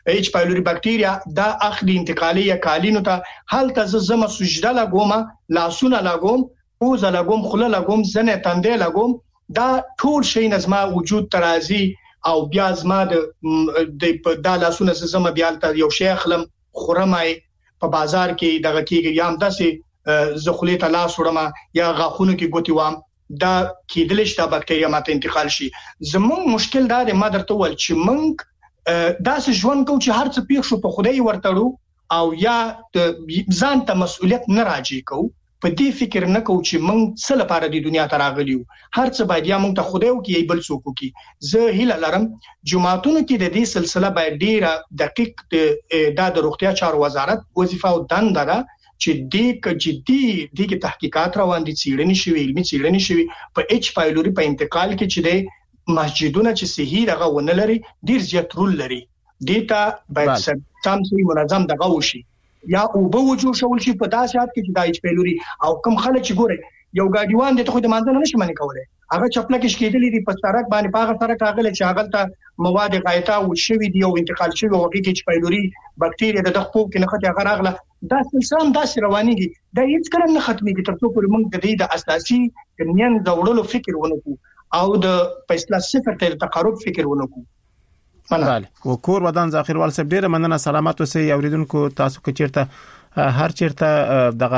ایچ پایلوري بکټیریا دا اخلي انتقالي یا کالینو ته هلته زما سجده لګوم لاسونه لګوم پوزه لګوم خله لګوم زنه تندې لګوم دا ټول شي نظم وجود ترازی او بیا زما د د لاسونه زما بیا یو شی خلم خورمای په بازار کې دغه کېږي یم داسې زخلی ته لاس وړم یا غاخونو کې ګوتی وام دا کېدل شي دا بکټریا ماته انتقال شي زمون مشکل دا د مادر ته ول چې مونږ داسې ژوند کو چې هر څه پیښ شو په خدای ورتړو او یا ځان ته مسؤلیت نه راځي کو په دې فکر نه کو چې مونږ څه لپاره د دنیا ته راغلیو هر څه باید یا مونږ ته خدای او کې بل څوک کی زه هیله لرم جمعهتونو کې د دې سلسله باید ډیره دقیق د روغتیا چارو وزارت وظیفه او دنده ده چې دې جدي دغه تحقیقات روان دي سیړنی شوی علمي سیړنی شوی په ایچ پایلوري په انتقال کې چې د مسجدونه چې صحیح دغه ونه لري ډیر زیات رول لري دیتا باید سم سم منظم دغه وشي یا او به وجو شول شي په داسې حالت کې چې د ایچ پایلوري او کم خلک چې ګوره یو ګاډیوان د خو د مانځنه نشي منې کوله هغه چپلکه شکېدلې دي په سړک باندې پاغه سره راغله چې هغه ته مواد غایطه او شوی دی او انتقال شوی او کې ایچ پایلوري بکټیریا د دغه کې نه خته هغه راغله دا سلسله داسې روانيږي دا هیڅ کله نه ختميږي تر څو پورې موږ د دې د اساسي کنيان د فکر ونکو او د فیصله صفر ته تقارب فکر ونکو بله وکور ودان ذخیر وال سب ډیره مننه سلامات اوسئ اوریدونکو تاسو کې چیرته هر چیرته دغه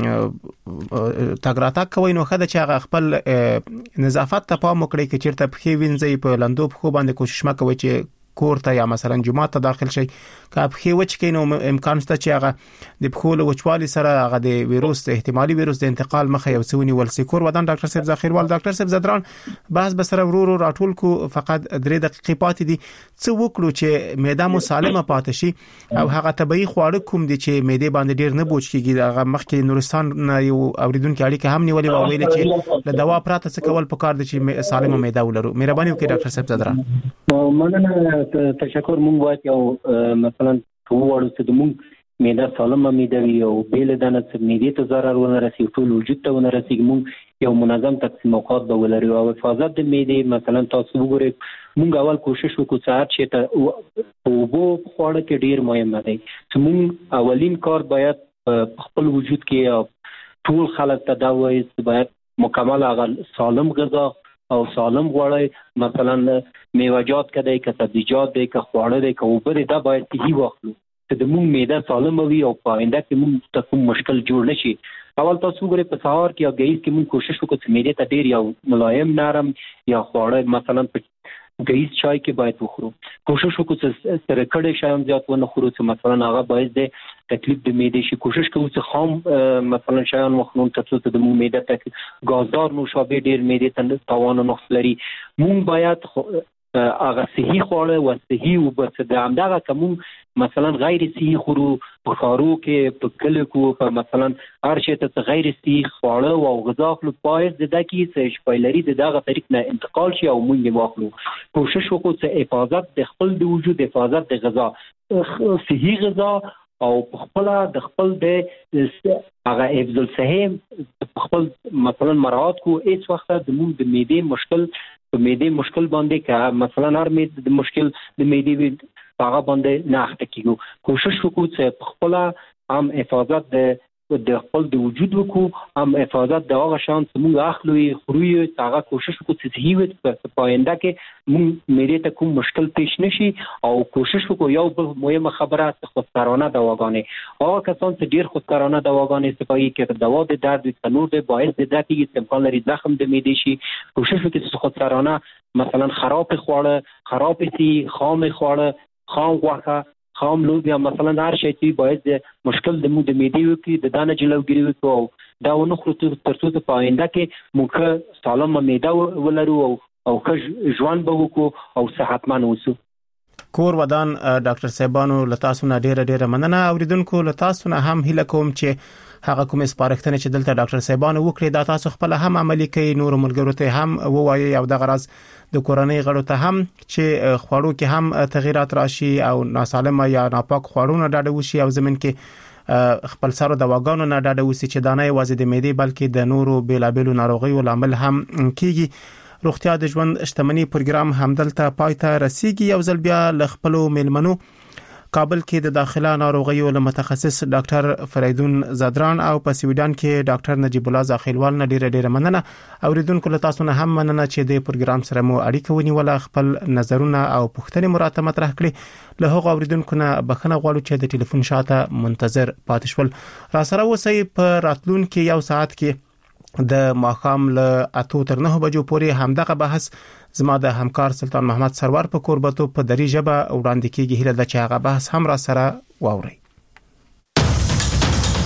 تګراتا کوي نو خدای چې هغه خپل نظافت ته پام وکړي چې چیرته په وینځي په لندو په خو باندې کوشش وکوي چې کور ته یا مثلا جمعه ته داخل شي که په وچ کې نو امکان شته چې هغه د بخول وچوالي سره هغه د ویروس احتمالي ویروس د انتقال مخه یو څونی ول سکور ودان ډاکټر صاحب ذخیروال ډاکټر صاحب زدران بحث بسره ورو راټول کو فقط درې دقیقې پاتې دي څه وکړو چې معده مو سالمه پاتې شي او هغه طبيعي خواړه کوم دي چې معده باندې ډیر نه بوج کیږي هغه مخکې نورستان یو اوریدونکو اړیکه هم نیولې و ویل چې د دوا پراته څه کول پکار دي چې سالمه معده ولرو مهرباني وکړئ ډاکټر صاحب زدران مننه تشکر مونږ وایو یو مثلا وړو چې مونږ معده سالمه معده وي او بیل دانه چې معده ته ضرر ونه رسي ټول وجود ته ونه رسي مونږ یو منظم تقسیم اوقات به ولري او حفاظت د معده مثلا تاسو وګورئ مونږ اول کوشش وکړو چې ته او بو خوړه کې ډیر مهمه دی چې مونږ اولین کار باید خپل وجود کې ټول خلک ته دا وایي چې باید مکمل هغه سالم غذا او سالم غوړی مثلا میوه‌جات کده که سبزیجات دی که خواړه دی که اوبه دی دا باید صحیح واخلو چې د مونږ معده سالم وي او په آینده کې مونږ ته کوم مشکل جوړ نشي اول تاسو وګورئ په سهار کې او ګهیز کې مونږ کوشش وکړو چې معده ته ډیر یو ملایم نرم یا خواړه مثلا په ګهیز چای کې باید وخورو کوشش وکړو چې سره کړه شایم زیات ونه خورو چې مثلا هغه باعث دی تکلیف د معده شي کوشش کوو چې خام مثلا شایان وخورو ترڅو د مو معده ته غازدار نوشابه ډیر معده ته تاوان نه خلري مونږ باید هغه صحیح خواړه او صحیح وبس د همدغه کوم مثلا غیر صحیح خورو په خارو کې په کله کو په مثلا هر شی ته غیر صحیح خواړه او غذا خپل پایز د دکی چې شپایلری د دغه طریق نه انتقال شي او مونږ واخلو کوشش وکړو چې حفاظت د خپل د وجود حفاظت د غذا صحیح غذا او خپل د خپل د هغه حفظ الصحه خپل مثلا مراعات کو هیڅ وخت د مونږ د معده مشکل په معده مشکل باندې که مثلا هر معده د مشکل د معده هغه باندې نه اخته کیږو کوشش وکړو چې خپل هم حفاظت د د خپل د وجود وکړو هم حفاظت د هغه شان چې موږ اخلو خوري هغه کوشش وکړو چې صحیح وي په آینده کې موږ معده ته کوم مشکل پیش نشي او کوشش وکړو یو بل مهمه خبره خودکارانه دواګانې هغه کسان چې ډیر خودکارانه دواګانې استفاده کوي چې دوا د درد د تنور د باعث د دکې استعمال لري زخم د معده شي کوشش وکړو چې خودکارانه مثلا خراب خواړه خراب سي خام خواړه خام غوښه خام لوبیا مثلا هر شی چې باعث د مشکل د مو د معده وکړي د دانه جلوګیری وکړو دا ونه خورو ترڅو په آینده کې موږ سالمه معده ولرو او او که ژوند به وکړو او صحتمن اوسو کور ودان ډاکټر صاحبانو لتاسو نه ډیره ډیره مننه اوریدونکو لتاسو نه هم هیله کوم چې هغه کوم سپارښتنه چې دلته ډاکټر صاحبانو وکړي دا تاسو خپل هم عملي کوي نور ملګرو ته هم ووایي او د غرض د کورنۍ غړو ته هم چې خوړو کې هم تغیرات راشي او ناسالمه یا ناپاک خوړونه ډاډه وشي او زمين کې خپل سره د واګانو نه ډاډه وشي چې دانه وازې د معدې بلکې د نورو بیلابلو ناروغیو لامل هم کیږي روغتیا د ژوند شتمنۍ پروګرام همدلته پای ته رسیدي یو ځل بیا ل خپل میلمنو کابل کې د داخله ناروغیو له متخصص ډاکټر فریدون زادران او په سویډن کې ډاکټر نجیب الله زاخیلوال نه ډیره ډیره مننه. اوریدونکو له تاسو نه هم مننه چې د پروګرام سره مو اړیکه ونیوله، خپل نظرونه او پوښتنې مراته مطرح کړې. له هغو اوریدونکو نه بخښنه غواړو چې د ټلیفون شاته منتظر پاتې شول. را سره اوسئ. په راتلونکي یو ساعت کې د ماښام له اتو تر نه بجو پورې همدغه بحث زما د همکار سلطان محمد سرور په کوربتو په دری ژبه وړاندې کیږي. هیله ده چې هغه بحث هم را سره واورئ.